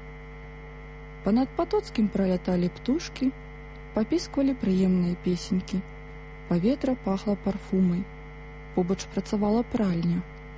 Панад Патоцкім праляталі птушкі, папісквалі прыемныя песенькі. Паветра пахла парфумай. Побач працавала пральня.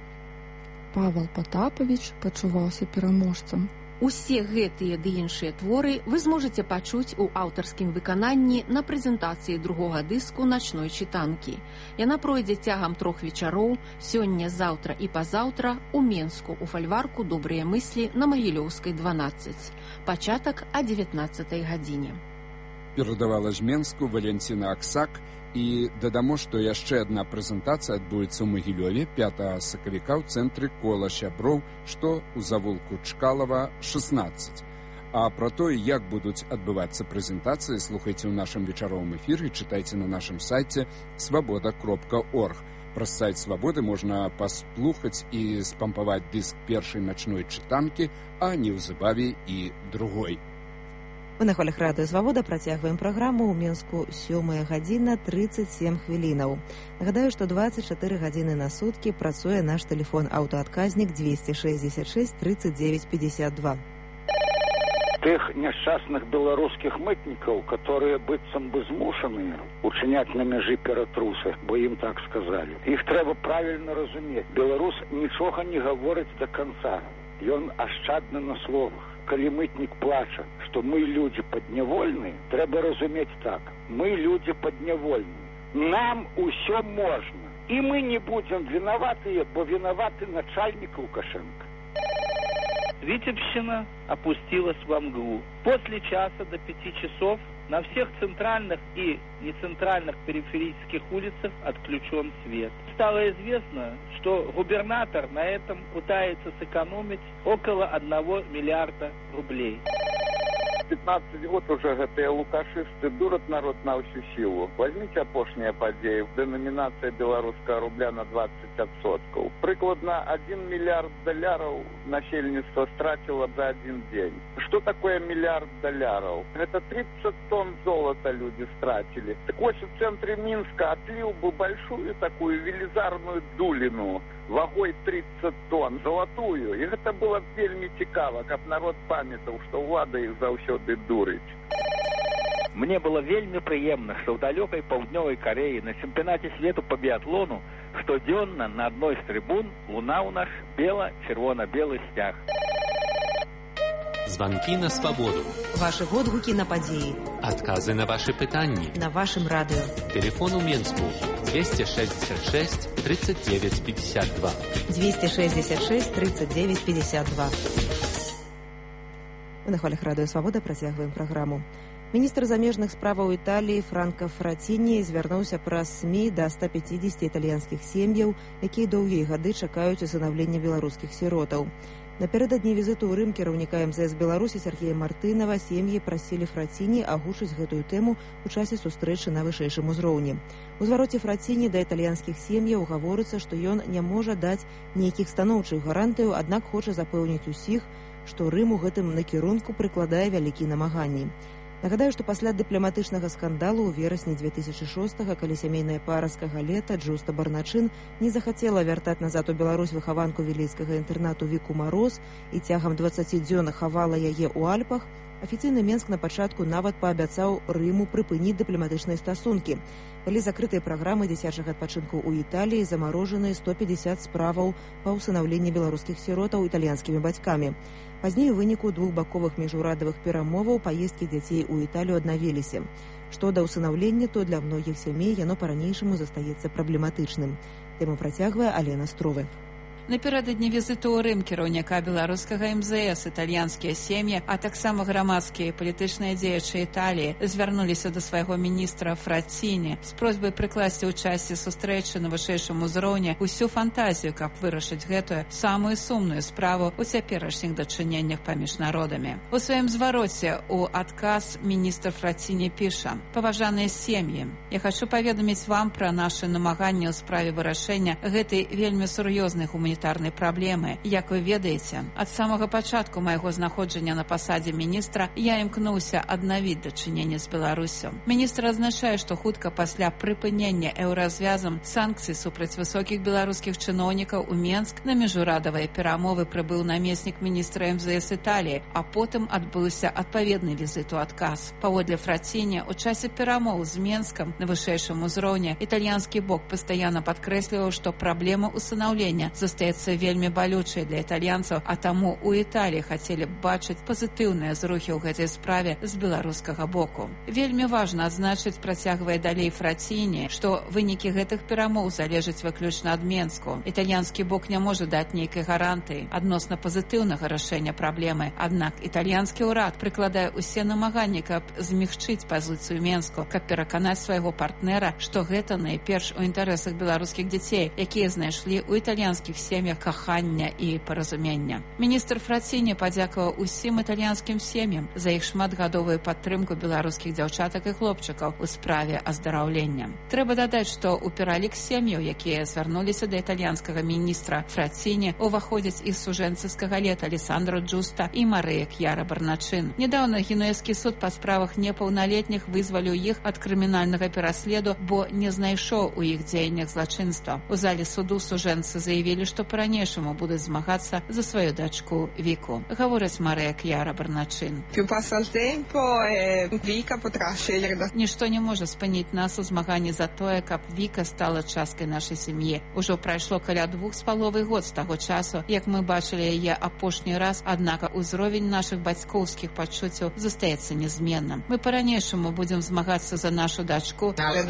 Павал Патапавіч пачуваўся пераможцам. Усе гэтыя ды іншыя творы вы зможаце пачуць у аўтарскім выкананні на прэзентацыі другога дыску начной чытанкі. Яна пройдзе цягам трох вечароў сёння, заўтра і пазаўтра у Менску у фальварку «Добрыя мыслі» на Магілёўскай дванаццаць. Пачатак о дзевятнаццатай гадзіне. Перадавала з Менску Валентина Аксак. І дадамо, што яшчэ адна прэзентацыя адбудзецца ў Магілёве пятага сакавіка ў цэнтры кола сяброў, што ў завулку Чкалава шэснаццаць. А пра тое, як будуць адбывацца прэзентацыі, слухайце ў нашым вечаровым эфіры, чытайце на нашым сайце свабода кропка орг. Праз сайт «Свабоды» можна паслухаць і спампаваць дыск першай начной чытанкі, а неўзабаве і другой. Мы на хвалях радыё «Свабода» працягваем праграму. У Менску сёмая гадзіна трыццаць сем хвілінаў. Нагадаю, што дваццаць чатыры гадзіны на суткі працуе наш тэлефон аўтаадказнік двести шестьдесят шесть тридцать девять пятьдесят два. Тых няшчасных беларускіх мытнікаў, которые быццам бы змушаны учыняць на мяжы ператрусы, бо ім так сказалі. Іх трэба правільна разумець. Беларус нічога не гаворыць да канца. Ён ашчадны на словах. Калі мытнік плача, што мы людзі паднявольныя, трэба разумець так. Мы людзі паднявольныя. Нам усё можна. І мы не будзем вінаватыя, бо вінаваты начальнік Лукашенко. Витебщина опустилась во мглу. После часа до пяти часов на всех центральных и нецентральных периферических улицах отключен свет. Стало известно, что губернатор на этом пытается сэкономить около одного миллиарда рублей. пятнадцать год уже гэтыя лукашысты дурат народ на ўсю сілу. Возьмите апошнія падзеі. Деномінацыя беларускага рубля на двадцать адсоткаў. Прыкладна один миллиард даляраў насельніцтва страціло за один день. Что такое миллиард даляраў? Это тридцать тонн золота люди стратили. Так вот, в центре Минска отлил бы большую такую велизарную дулину вагой тридцать тонн, золотую. И это было вельмі цікава, каб народ памятаў, што ўлада іх заўсёды дурыць. Мне было вельмі прыемна, што ў далёкай паўднёвай Кареі на чэмпіянаце свету па біятлону штодзённа на адной з трыбун лунаў наш бела-чырвона-белы сцяг. Звонки на свободу. Ваши водгуки на подеи. Отказы на ваши пытанни. На вашем радио. Телефон у Менску двести шестьдесят шесть тридцать девять пятьдесят два. двести шестьдесят шесть тридцать девять пятьдесят два. Мы на хвалях радио «Свобода» працягваем праграму. Міністр замежных справаў Італіі Франка Фраціні звярнуўся праз СМІ да ста пяцідзесяці італьянскіх сем'яў, якія доўгія гады чакаюць усынаўлення беларускіх сіротаў. Напярэдадні візіту ў Рым кіраўніка эм зэ эс Беларусі Сергея Мартынова сем'і прасілі Фраціні агучыць гэтую тэму ў часе сустрэчы на вышэйшым узроўні. У звароце Фраціні да італьянскіх сем'яў гаворыцца, што ён не можа даць нейкіх станоўчых гарантыяў, аднак хоча запэўніць усіх, што Рым у гэтым накірунку прыкладае вялікія намаганні. Нагадаю, што пасля дыпламатычнага скандалу ў верасні дзве тысячы шостага, калі сямейная пара з Кагалета Джуста Барначын не захацела вяртаць назад у Беларусь выхаванку вілейскага інтэрнату Віку Мароз і цягам дваццаці дзён хавала яе ў Альпах, афіцыйны Менск на пачатку нават паабяцаў Рыму прыпыніць дыпламатычныя стасункі. Былі закрытыя праграмы дзіцячага адпачынку ў Італіі, замарожаныя сто пятьдесят справаў па ўсынаўленні беларускіх сіротаў італьянскімі бацькамі. Пазней у выніку двухбаковых міжурадавых перамоваў паездкі дзяцей у Італію аднавіліся. Што да ўсынаўлення, то для многіх сямей яно па-ранейшаму застаецца праблематычным. Тэму працягвае Алена Стровы. Напярэдадні візіту ў Рым кіраўніка беларускага эм зэ эс італьянскія сем'і, а таксама грамадскія і палітычныя дзеячы Італіі звярнуліся да свайго міністра Фраціні з просьбай прыкласці ў часе сустрэчы на вышэйшым узроўні усю фантазію, каб вырашыць гэтую самую сумную справу ў цяперашніх дачыненнях паміж народамі. У сваім звароце ў адказ міністр Фраціні піша: «Паважаныя сем'і, я хачу паведаміць вам пра нашы намаганні ў справе вырашэння гэтай вельмі сур'ёзнай гуманітарнай праблемы. Як вы ведаеце, ад самага пачатку майго знаходжання на пасадзе міністра я імкнуўся аднавіць дачыненне з Беларусю. Міністр адзначае, што хутка пасля прыпынення еўразвязам санкцый супраць высокіх беларускіх чыноўнікаў у Менск на міжурадавыя перамовы прыбыў намеснік міністра эм зэ эс Італіі, а потым адбыўся адпаведны візит у адказ. Паводле Фраціні, у часе перамоў з Менскам на вышэйшым узроўні італьянскі бок пастаянна падкрэсліваў, што праблема усынаўлення застаецца вельмі балючай для італьянцаў, а таму у Італіі хацелі б бачыць пазітыўныя зрухі ў гэтай справе з беларускага боку. Вельмі важна адзначыць, працягвае далей Фраціні, што вынікі гэтых перамоў залежаць выключна ад Менску. Італьянскі бок не можа даць нейкай гарантыі адносна пазітыўнага рашэння праблемы, аднак італьянскі ўрад прыкладае ўсе намаганні, каб змягчыць пазіцыю Менску, каб пераканаць свайго партнера, што гэта найперш у інтарэсах беларускіх дзяцей, якія знайшлі ў італьянскіх сем'ях кахання і паразумення. Міністр Фраціні падзякаваў усім італьянскім сем'ям за іх шматгадовую падтрымку беларускіх дзяўчатак і хлопчыкаў у справе аздараўлення. Трэба дадаць, што ў пералік сем'яў, якія звярнуліся да італьянскага міністра Фраціні, уваходзяць і сужэнцы з Кагалета Алессандро Джуста і Марыя К'яра Барначын. Нядаўна генуэзскі суд па справах непаўналетніх вызваліў іх ад крымінальнага пераследу, бо не знайшоў у іх дзеяннях злачынства. У зале суду сужэнцы заявілі, што па-ранейшаму будуць змагацца за сваю дачку Віку. Гаворыць Марыя К'яра Барначын. Нішто не можа спыніць нас у змаганні за тое, каб Віка стала часткай нашай сям'і. Ужо прайшло каля двух з паловай год з таго часу, як мы бачылі яе апошні раз, аднак узровень нашых бацькоўскіх пачуццяў застаецца нязменным. Мы па-ранейшаму будзем змагацца за нашу дачку.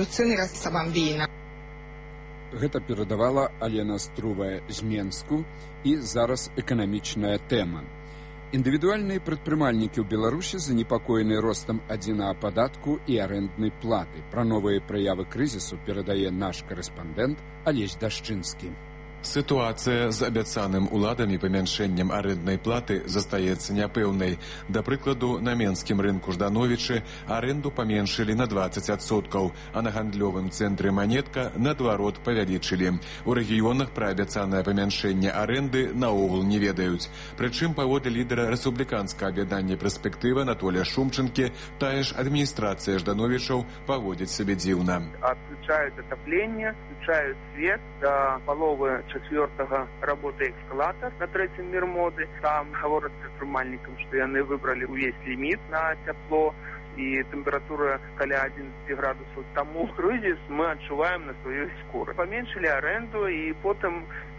Гэта перадавала Алена Струвая з Менску, і зараз эканамічная тэма. Індывідуальныя прадпрымальнікі ў Беларусі занепакоены ростам адзінага падатку і арэнднай платы. Пра новыя праявы крызісу перадае наш карэспандэнт Алесь Дашчынскі. Сітуацыя з абяцаным уладамі памяншэннем арэнднай платы застаецца няпэўнай. Да прыкладу, на менскім рынку Ждановічы арэнду паменшылі на дваццаць адсоткаў, а на гандлёвым цэнтры Манетка, наадварот, павялічылі. У рэгіёнах пра абяцанае памяншэнне арэнды наогул не ведаюць. Прычым, паводле лідара рэспубліканскага аб'яднання «Перспектыва» Анатолія Шумчынкі, тая ж адміністрацыя Ждановічаў паводзіць сябе дзіўна. Отключают отопление, включают свет, до половы четвертого работает эскалатор на третьем Мирмоды. Там говорят прадпрымальнікам, што яны выбрали увесь лимит на тепло и температура каля одиннадцати градусов. Тому кризис мы отчуваем на своей скорой. Поменьшили аренду и потом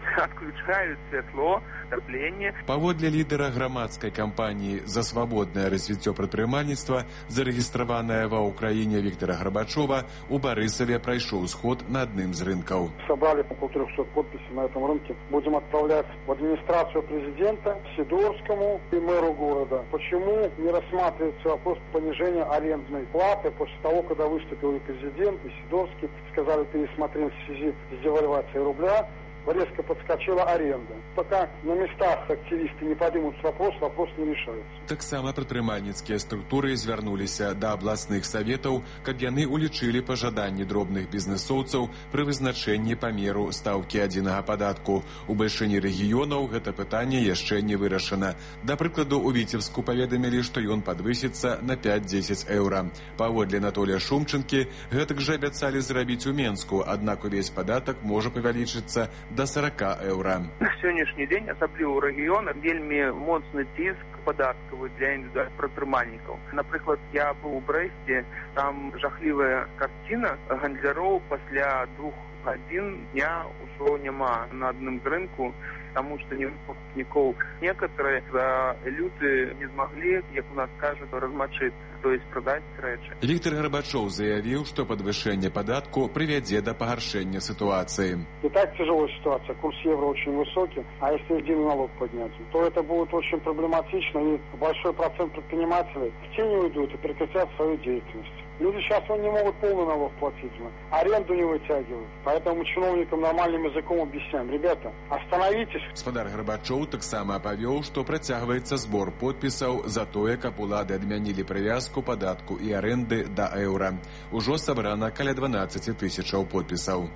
отключают святло, отопление. Паводле лідера грамадскай кампаніі «За свабоднае развіццё прадпрымальніцтва», зарэгістраваная ва ўкраіне Віктора Горбачова, у Барысаве прайшоў сход на адным з рынкаў. Собрали около трехсот подписей на этом рынке. Будем отправлять в администрацию президента, Сидорскому и мэру города. Почему не рассматривается вопрос понижения арендной платы после того, когда выступил и президент, и Сидорский, сказали пересмотреть в связи с девальвацией рубля, резко подскочила аренда. Пока на местах активисты не поднимут вопрос, вопрос не решается. Таксама прадпрымальніцкія структуры звярнуліся да абласных саветаў, каб яны улічылі пажаданні дробных бізнесоўцаў пры вызначэнні памеру стаўкі адзінага падатку. У бальшыні рэгіёнаў гэта пытанне яшчэ не вырашана. Да прыкладу, у Віцебску паведамілі, што ён падвысіцца на пяць-дзесяць еўра. Паводле Анатолія Шумчынкі, гэтак жа абяцалі зрабіць у Менску, аднак увесь падатак можа павялічыцца до сорока еўра. На сённяшні дзень, асабліва ў рэгіёнах, вельмі моцны ціск падаткавы для індывідуальных прадпрымальнікаў. Напрыклад, я быў у Брэсце, там жахлівая карціна гандляроў пасля двух гадзін дня ўжо няма на адным з рынку, таму што не пакупнікоў. Некаторыя за люты не змаглі, як у нас кажуць, размачыцца, то есть продать рэчы. Віктор Горбачов заявіў, што падвышэнне падатку прывядзе да пагаршэння ситуации. И так тяжелая ситуация, курс евро очень высокий, а если единый налог поднять, то это будет очень проблематично, и большой процент предпринимателей в тени уйдут и прекратят свою деятельность. Люди сейчас не могут полный налог платить, аренду не вытягивают. Поэтому чиновникам нормальным языком объясняем. Ребята, остановитесь. Гаспадар Горбачоў таксама павёў, што працягваецца збор подпісаў за тое, каб улады адмянілі прывязку падатку і аренды да еўра. Ужо сабрана каля дванаццаць тысячаў подпісаў.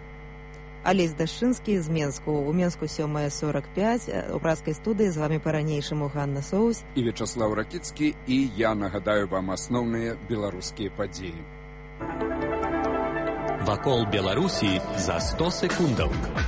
Алесь Дашчынскі з Менску. У Менску сёмая сорок пять. У пражскай студыі з вамі па-ранейшаму Ганна Соус і Вячаслав Ракіцкі, і я нагадаю вам асноўныя беларускія падзеі. Вакол Беларусі за сто секундаў.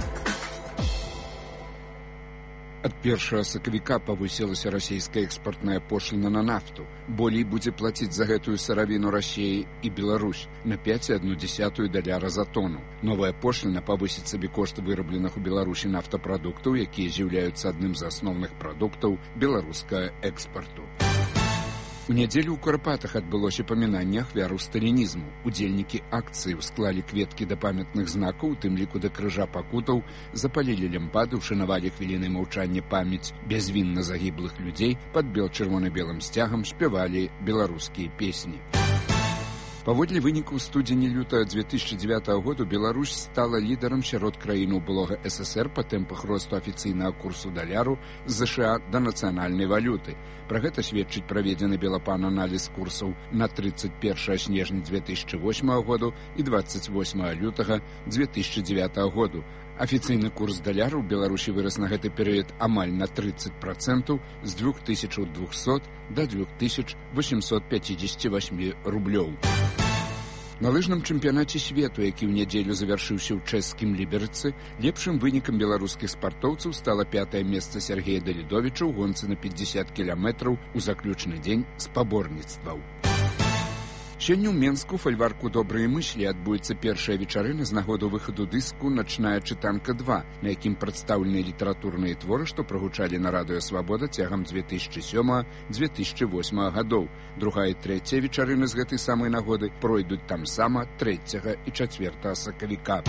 Ад першага сакавіка павысілася расійская экспартная пошліна на нафту. Болей будзе плаціць за гэтую сыравіну Расія і Беларусь на пяць і адну дзесятую даляра за тону. Новая пошліна павысіць сабе кошт вырабленых у Беларусі нафтапрадуктаў, якія з'яўляюцца адным з асноўных прадуктаў беларускага экспарту. У нядзелю ў Карпатах адбылося памінанне ахвяраў сталінізму. Удзельнікі акцыі склалі кветкі да памятных знакаў, у тым ліку да крыжа пакутаў, запалілі лямпады, ушанавалі хвілінай маўчання памяць бязвінна загіблых людзей, пад бел-чырвона-белым сцягам спявалі беларускія песні. Паводле вынікаў студзеня-лютага дзве тысячы дзевятага году Беларусь стала лідарам сярод краінаў былога ССР па тэмпах росту афіцыйнага курсу даляру з ЗША да нацыянальнай валюты. Пра гэта сведчыць праведзены Белапан аналіз курсаў на тридцать первое снежня дзве тысячы восьмага году і двадцать восьмага лютага дзве тысячы дзевятага году. Афіцыйны курс даляру ў Беларусі вырас на гэты перыяд амаль на тридцать процентаў з двух тысяч двухсот да двух тысяч восемьсот пятьдесят восемь рублёў. На лыжным чэмпіянаце свету, які ў нядзелю завяршыўся ў чэшскім Ліберцы, лепшым вынікам беларускіх спартоўцаў стала пятае месца Сергея Далідовіча ў гонцы на пятьдесят кіламетраў у заключны дзень спаборніцтваў. Сёння ў Менску фальварку добрай мыслі адбудзецца першая вечарына з нагоду выхаду дыску «Начная чытанка два», на якім прадстаўлены літаратурныя творы, што прагучалі на радыё «Свабода» цягам дзве тысячы сёмага - дзве тысячы восьмага гадоў. Другая і трэцяя вечарыны з гэтай самай нагоды пройдуць тамсама трэцяга і чацвёртага сакавіка.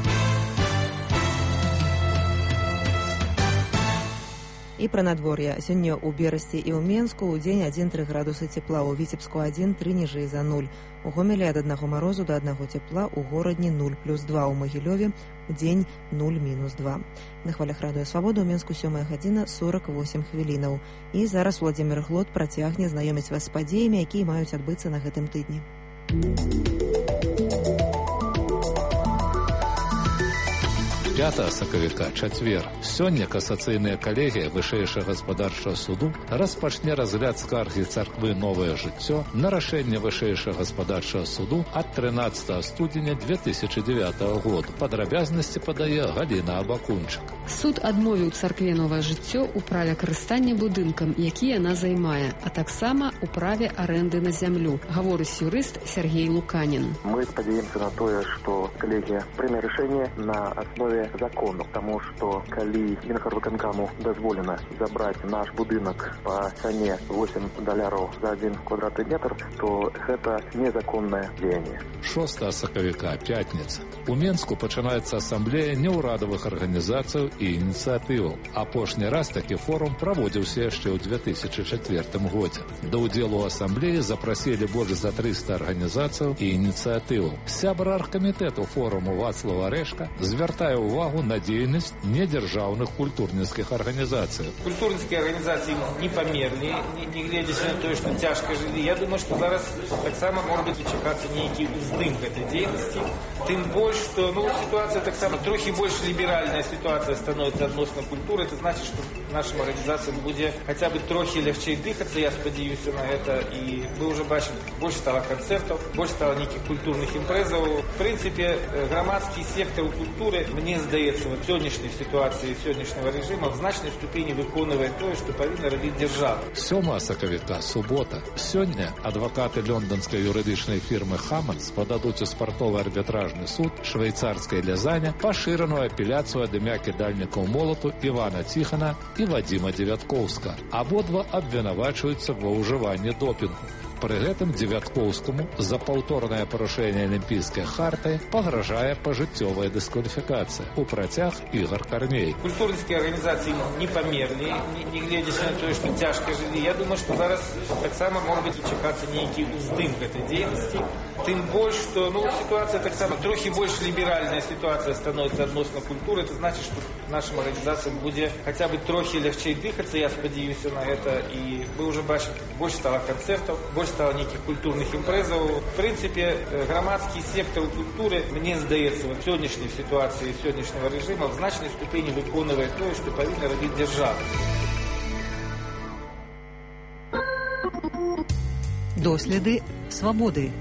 І пра надвор'е. Сёння ў Берасці і ў Менску ў дзень адзін-тры градусы цепла, у Віцебску адзін-тры ніжэй за нуль. У Гомелі ад аднаго марозу да аднаго цепла, у горадні нуль плюс два, у Магілёве у дзень нуль мінус два. На хвалях радыё Свабода ў Менску сёмая гадзіна сорок восемь хвілінаў. І зараз Владзімір Глот працягне знаёміць вас з падзеямі, якія маюць адбыцца на гэтым тыдні. пятага сакавіка, чацвер. Сёння касацыйная калегія вышэйшага гаспадарчага суду распачне разгляд скаргі царквы «Новае жыццё» на рашэнне вышэйшага гаспадарчага суду ад трынаццатага студзеня дзве тысячы дзевятага года. Падрабязнасці падае Галіна Абакунчык. Суд адмовіў царкве «Новае жыццё» у праве карыстання будынкам, які яна займае, а таксама у праве арэнды на зямлю, гаворыць юрыст Сергей Луканін. Мы спадзяемся на тое, што калегія прыме рашэнне на аснове закону, потому что коли Мінгарвыканкаму дазволена забрать наш будынак по цене восемь долларов за один квадратный метр, то это незаконное деяние. шостага сакавіка, пятница. У Менску пачынаецца асамблея неўрадавых арганізацыяў і ініцыятываў. Апошні раз такі форум праводзіўся яшчэ ў две тысячи чацвёртым годзе. Да ўдзелу ў асамблеі запрасілі больш за триста арганізацыяў і ініцыятываў. Сябар аргкамітэту форуму Вацлав Арэшка звяртае ўвагу на дзейнасць недзяржаўных культурніцкіх арганізацый. Культурніцкія арганізацыі не памерлі, не гледзячы на тое, што цяжка жылі. Я думаю, што зараз таксама можа быць чакацца нейкі уздым гэтай дзейнасці. Тым больш, што ну, ситуация таксама трохи больш ліберальная ситуация становіцца адносна культуры. Это значит, што нашим арганізацыям будзе хаця бы трохи лягчэй дыхацца, я спадзяюся на гэта. І мы уже бачым, больш стала канцэртаў, больш стала нейкіх культурных імпрэзаў. В прынцыпе, грамадскі сектор культуры, мне здаецца, вот сённяшняй сітуацыі, сённяшняга рэжыма в значнай ступені выконвае тое, што павінна рабіць дзяржава. сёмага сакавіка, субота. Сёння адвакаты лёнданскай юрыдычнай фірмы Хамманс пададуць у спартовы арбітражны суд швейцарскай Лязаня пашыраную апеляцыю ад імя кідальнікаў молату Івана Ціхана і Вадзіма Дзевяткоўска. Абодва абвінавачваюцца ва ўжыванні допінгу. Пры гэтым Дзевяткоўскаму за паўторнае парушэнне алімпійскай харты пагражае пажыццёвая дыскваліфікацыя у працяг ігар Карней. Культурніцкія арганізацыі не памерлі, не гледзячы на тое, што цяжка жылі. Я думаю, што зараз таксама можа быць чакацца нейкі уздым гэтай дзейнасці. Тым больш, што ну, ситуация таксама трохи больш ліберальная ситуация становіцца адносна культуры. Это значит, што нашим арганізацыям будзе хаця бы трохи лягчэй дыхацца, я спадзяюся на гэта. І мы уже бачым, больш стала канцэртаў, больш стала нейкіх культурных імпрэзаў. В прынцыпе, грамадскі сектор культуры, мне здаецца, в сённяшняй сітуацыі, сённяшняга рэжыма в значнай ступені выконвае тое, што павінна рабіць дзяржава. Доследы свабоды.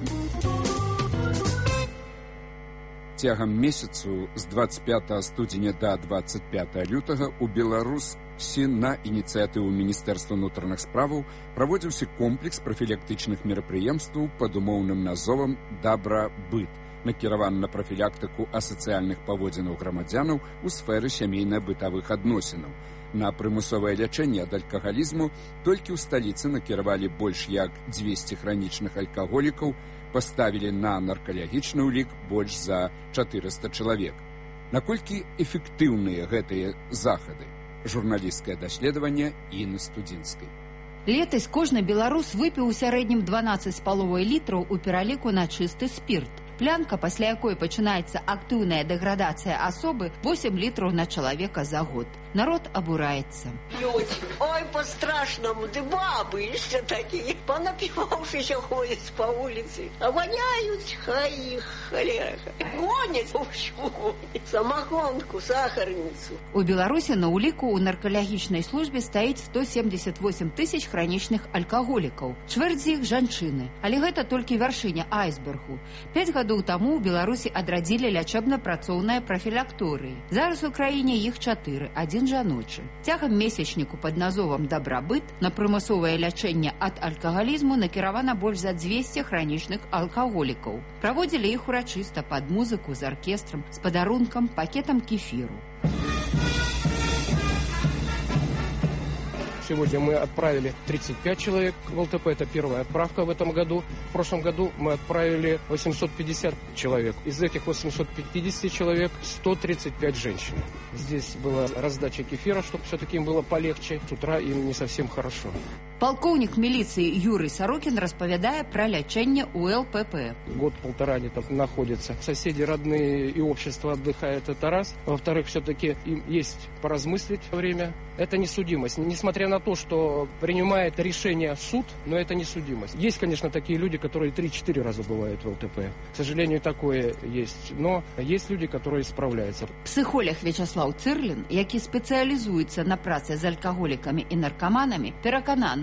Цягам месяцу з двадцать пятага студзеня да двадцать пятага лютага у Беларусі на ініцыятыву Міністэрства ўнутраных справаў праводзіўся комплекс прафілактычных мерапрыемстваў пад умоўным назовам «Дабра-быт», накіраваны на прафілактыку асацыяльных паводзінаў грамадзянаў у сферы сямейна-бытавых адносінаў. На прымусовае лячэнне ад алкагалізму толькі ў сталіцы накіравалі больш як дзвесце хранічных алкаголікаў, паставілі на наркалагічны ўлік больш за чатырыста чалавек. Наколькі эфектыўныя гэтыя захады? Журналісцкае даследаванне Інны Студзінскай. Летась кожны беларус выпіў у сярэднім дванаццаць з паловай літраў у пераліку на чысты спірт. Плянка, пасля якой пачынаецца актыўная дэградацыя асобы, восемь літраў на чалавека за год. Народ абураецца. Люди, ой, по-страшному, ты бабы еще такие, понапивавшись ходят по улице, а воняют, хай их, холера. Гонят, в общем, гонят. Самогонку, сахарницу. У Беларусі на ўліку ў наркалагічнай службе стаіць сто семьдесят восемь тысяч хранічных алкаголікаў. Чвэрць з іх жанчыны. Але гэта толькі вяршыня айсбергу. Пяць гадоў таму ў Беларусі адрадзілі лячэбна-працоўныя прафілакторыі. Зараз у краіне іх чатыры, адзін жаночы. Цягам месячніку пад назовам «Дабрабыт» на прымусовае лячэнне ад алкагалізму накіравана больш за дзвесце хранічных алкаголікаў. Праводзілі іх урачыста пад музыку з аркестрам, з падарункам, пакетам кефіру. Сегодня мы отправили тридцать пять человек в ЛТП. Это первая отправка в этом году. В прошлом году мы отправили восемьсот пятьдесят человек. Из этих восьмисот пятидесяти человек сто тридцать пять женщин. Здесь была раздача кефира, чтобы все-таки им было полегче. С утра им не совсем хорошо. Полковник милиции Юрий Сорокин распавядае пра лячэнне ў ЛПП. Год-полтора они там находятся. Соседи, родные и общество отдыхает, это раз. Во-вторых, все-таки им есть поразмыслить время. Это не судимость. Несмотря на то, что принимает решение суд, но это не судимость. Есть, конечно, такие люди, которые три-четыре раза бывают в ЛТП. К сожалению, такое есть. Но есть люди, которые справляются. Психолог Вячеслав Цирлин, які спецыялізуецца на працы з алкаголікамі і наркаманамі, перакананы,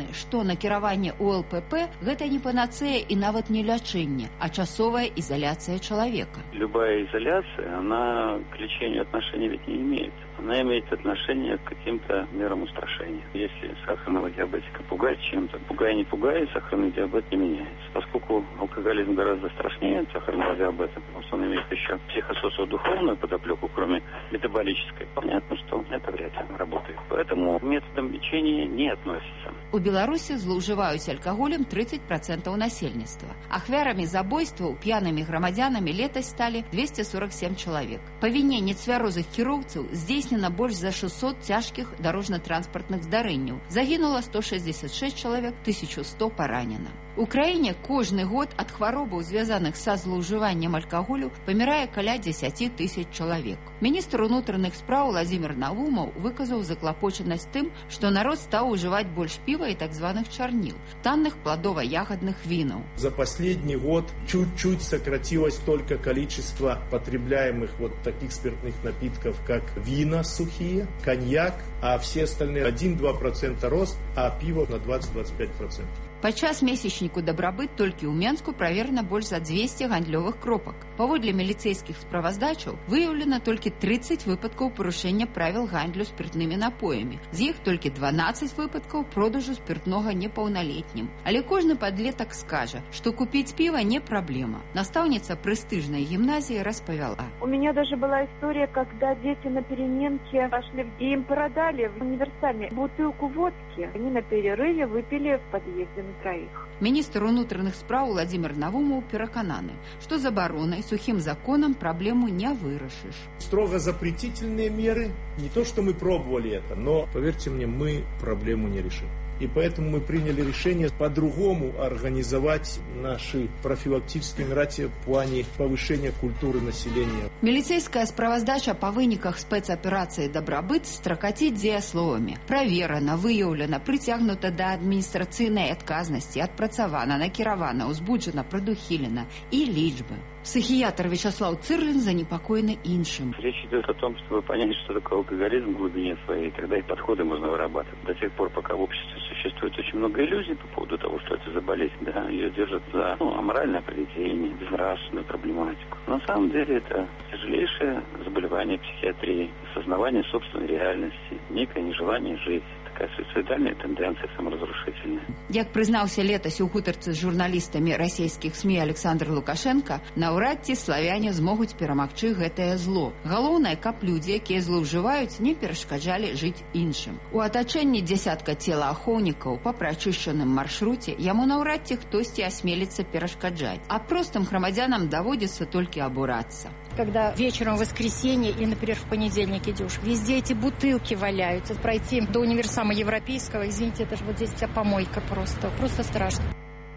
перакананы, што накіраванне ў эл пэ пэ гэта не панацея і нават не лячэнне, а часовая изоляция человека. Любая изоляция, она к лечению отношения ведь не имеет. Она имеет отношение к каким-то мерам устрашения. Если сахарного диабетика пугать чем-то, пугай не пугай, сахарный диабет не меняется. Поскольку алкоголизм гораздо страшнее сахарного диабета, потому что он имеет еще психосоциодуховную подоплеку, кроме метаболической, понятно, что это вряд ли работает. Поэтому к методам лечения не относится. У Беларусі злоўжываюць алкаголем тридцать процентов насельніцтва. Ахвярамі забойстваў п'янымі грамадзянамі летась сталі двести сорок семь чалавек. Па віне нецвярозых кіроўцаў здзейснена больш за шестьсот цяжкіх дарожна-транспартных здарэнняў. Загінула сто шестьдесят шесть чалавек, тысяча сто паранена. У краіне кожны год ад хваробаў, звязаных са злоўжываннем алкаголю, памірае каля дзесяці тысяч чалавек. Міністр унутраных спраў Владимир Навумаў выказаў заклапочанасць тым, што народ стаў ужываць больш піва и так званых чарнил, танных плодово-ягодных винов. За последний год чуть-чуть сократилось только количество потребляемых вот таких спиртных напитков, как вина сухие, коньяк, а все остальные один-два процента рост, а пиво на двадцать-двадцать пять процентов. Падчас месячніку «Дабрабыт» толькі ў Менску праверана больш за двести гандлёвых кропак. Паводле міліцэйскіх справаздачаў выяўлена толькі тридцать выпадкаў парушэння правіл гандлю спиртнымі напоямі. З іх толькі дванадцать выпадкаў продажу спиртнога непаўналетнім. Але кожны падлетак скажа, што купіць піва не праблема. Настаўніца прэстыжнай гімназіі распавяла. У меня даже была история, когда дети на переменке пошли, и им продали в универсаме бутылку водки. Они на перерыве выпили в подъезде на троих. Міністр унутраных спраў Владимир Навумаў перакананы, што забаронай сухим законом проблему не вырашишь. Строго запретительные меры, не то что мы пробовали это, но, поверьте мне, мы проблему не решим. И поэтому мы приняли решение по-другому организовать наши профилактические мероприятия в плане повышения культуры населения. Милицейская справаздача по выніках спецоперации «Дабрабыт» стракаціць дзеясловамі. Праверана, выяўлена, прыцягнута да адміністрацыйнай адказнасці, адпрацавана, накіравана, узбуджана, прадухілена и лічбы. Психиатр Вячеслав Цирлин занепокоен іншим. Речь идет о том, чтобы понять, что такое алкоголизм в глубине своей, тогда и подходы можно вырабатывать. До тех пор, пока в обществе существует очень много иллюзий по поводу того, что это за болезнь, да, ее держат за ну, аморальное поведение, безнравственную проблематику. На самом деле это тяжелейшее заболевание психиатрии, осознавание собственной реальности, некое нежелание жить. Такая суицидальная тенденция саморазрушительная. Як прызнаўся летась у гутарцы з журналістамі расійскіх СМІ Александр Лукашенко, наўрад ці славяне змогуць перамагчы гэтае зло. Галоўнае, каб людзі, якія злоўжываюць, не перашкаджалі жыць іншым. У атачэнні дзясятка целаахоўнікаў па прачышчаным маршруце яму наўрад ці хтосьці асмеліцца перашкаджаць, а простым грамадзянам даводзіцца толькі абурацца. Когда вечером в воскресенье и, например, в понедельник идешь, везде эти бутылки валяются. Пройти до универсама европейского, извините, это же вот здесь вся помойка просто, просто страшно.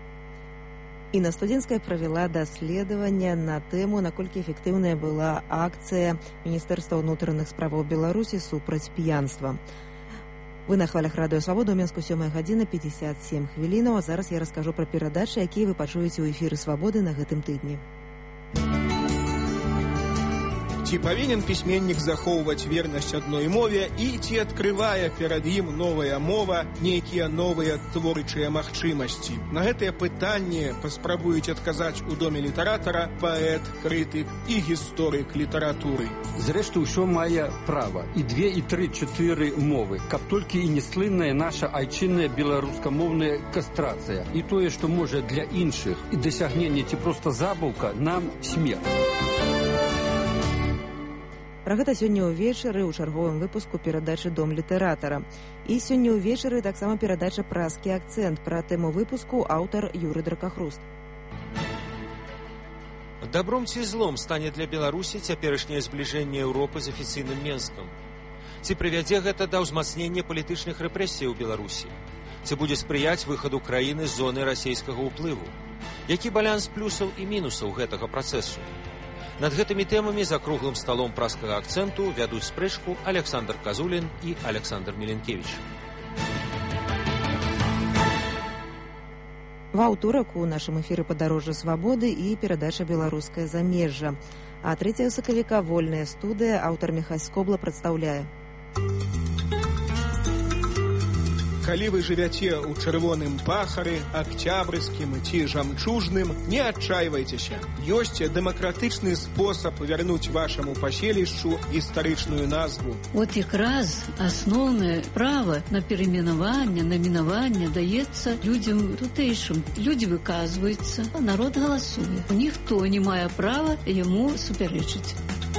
Інна Студзенская правяла даследаванне на тэму, наколькі эфектыўная была акцыя Міністэрства ўнутраных справаў Беларусі супраць п'янства. Вы на хвалях радыё Свабода, у Менску сёмая гадзіна пятьдесят семь хвілінаў, а зараз я раскажу пра перадачы, якія вы пачуеце ў эфіры Свабоды на гэтым тыдні. Ці павінен пісьменнік захоўваць вернасць адной мове і ці адкрывае перад ім новая мова нейкія новыя творчыя магчымасці? На гэтыя пытанні паспрабуюць адказаць у доме літаратара паэт, крытык і гісторык літаратуры. Зрэшты, ўсё мае права. І две, і тры, чатыры мовы. Каб толькі і не слынная наша айчынная беларускамоўная кастрацыя. І тое, што можа для іншых і дасягненне ці проста забаўка, нам смех. Пра гэта сёння ўвечары ў чарговым выпуску перадачы «Дом літаратара». І сёння ўвечары таксама перадача «Празкі акцэнт». Пра тэму выпуску аўтар Юрый Дракахруст. Добром ці злом стане для Беларусі цяперашняе збліжэнне Еўропы з афіцыйным Менскам? Ці прывядзе гэта да ўзмацнення палітычных рэпрэсій у Беларусі? Ці будзе спрыяць выхаду краіны з зоны расійскага ўплыву? Які баланс плюсаў і мінусаў гэтага працэсу? Над гэтымі тэмамі за круглым сталом празкага акцэнту вядуць спрэчку Александр Казулін і Александр Міленкевіч. Ва ўторак у нашым эфіры «Падарожжа свабоды» і перадача «Беларускае замежжа». А трэцяга сакавіка «Вольная студыя» аўтар Міхась Скобла прадстаўляе. Калі вы жывяце ў чырвоным пахары, акцябрыскім ці жамчужным, не адчайвайцеся. Ёсць дэмакратычны спосаб вярнуць вашаму паселішчу гістарычную назву. Вот якраз асноўнае права на перайменаванне, намінаванне даецца людзям тутэйшым. Людзі выказваюцца, а народ галасуе. Ніхто не мае права яму супярэчыць.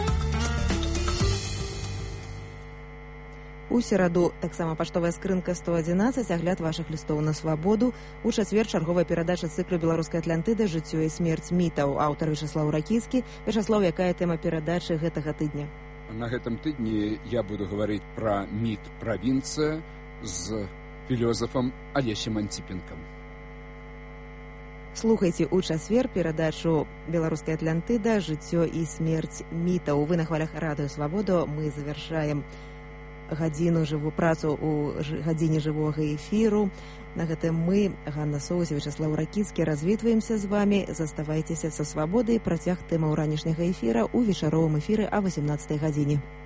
У сераду таксама паштовая скрынка сто адзінаццаць, агляд вашых лістоў на свабоду. У чацвер чарговая перадача цыклу беларускай Атлантыды «Жыццё і смерць мітаў». Аўтар Вячаслаў Ракіцкі. Вячаслаў, якая тэма перадачы гэтага тыдня? На гэтым тыдні я буду гаварыць пра міт правінцыя з філёзафам Алесем Антипенкам. Слухайце у чацвер перадачу беларускай Атлантыда «Жыццё і смерць мітаў». Вы на хвалях радыё Свабоду. Мы завяршаем гадзіну жыву працу ў гадзіне жывога эфіру. На гэтым мы, Ганна Соус і Вячаслаў Ракіцкі, развітваемся з вамі. Заставайцеся са свабодай. Працяг тэмаў ранішняга эфіра ў вечаровым эфіры а васемнаццатай гадзіне.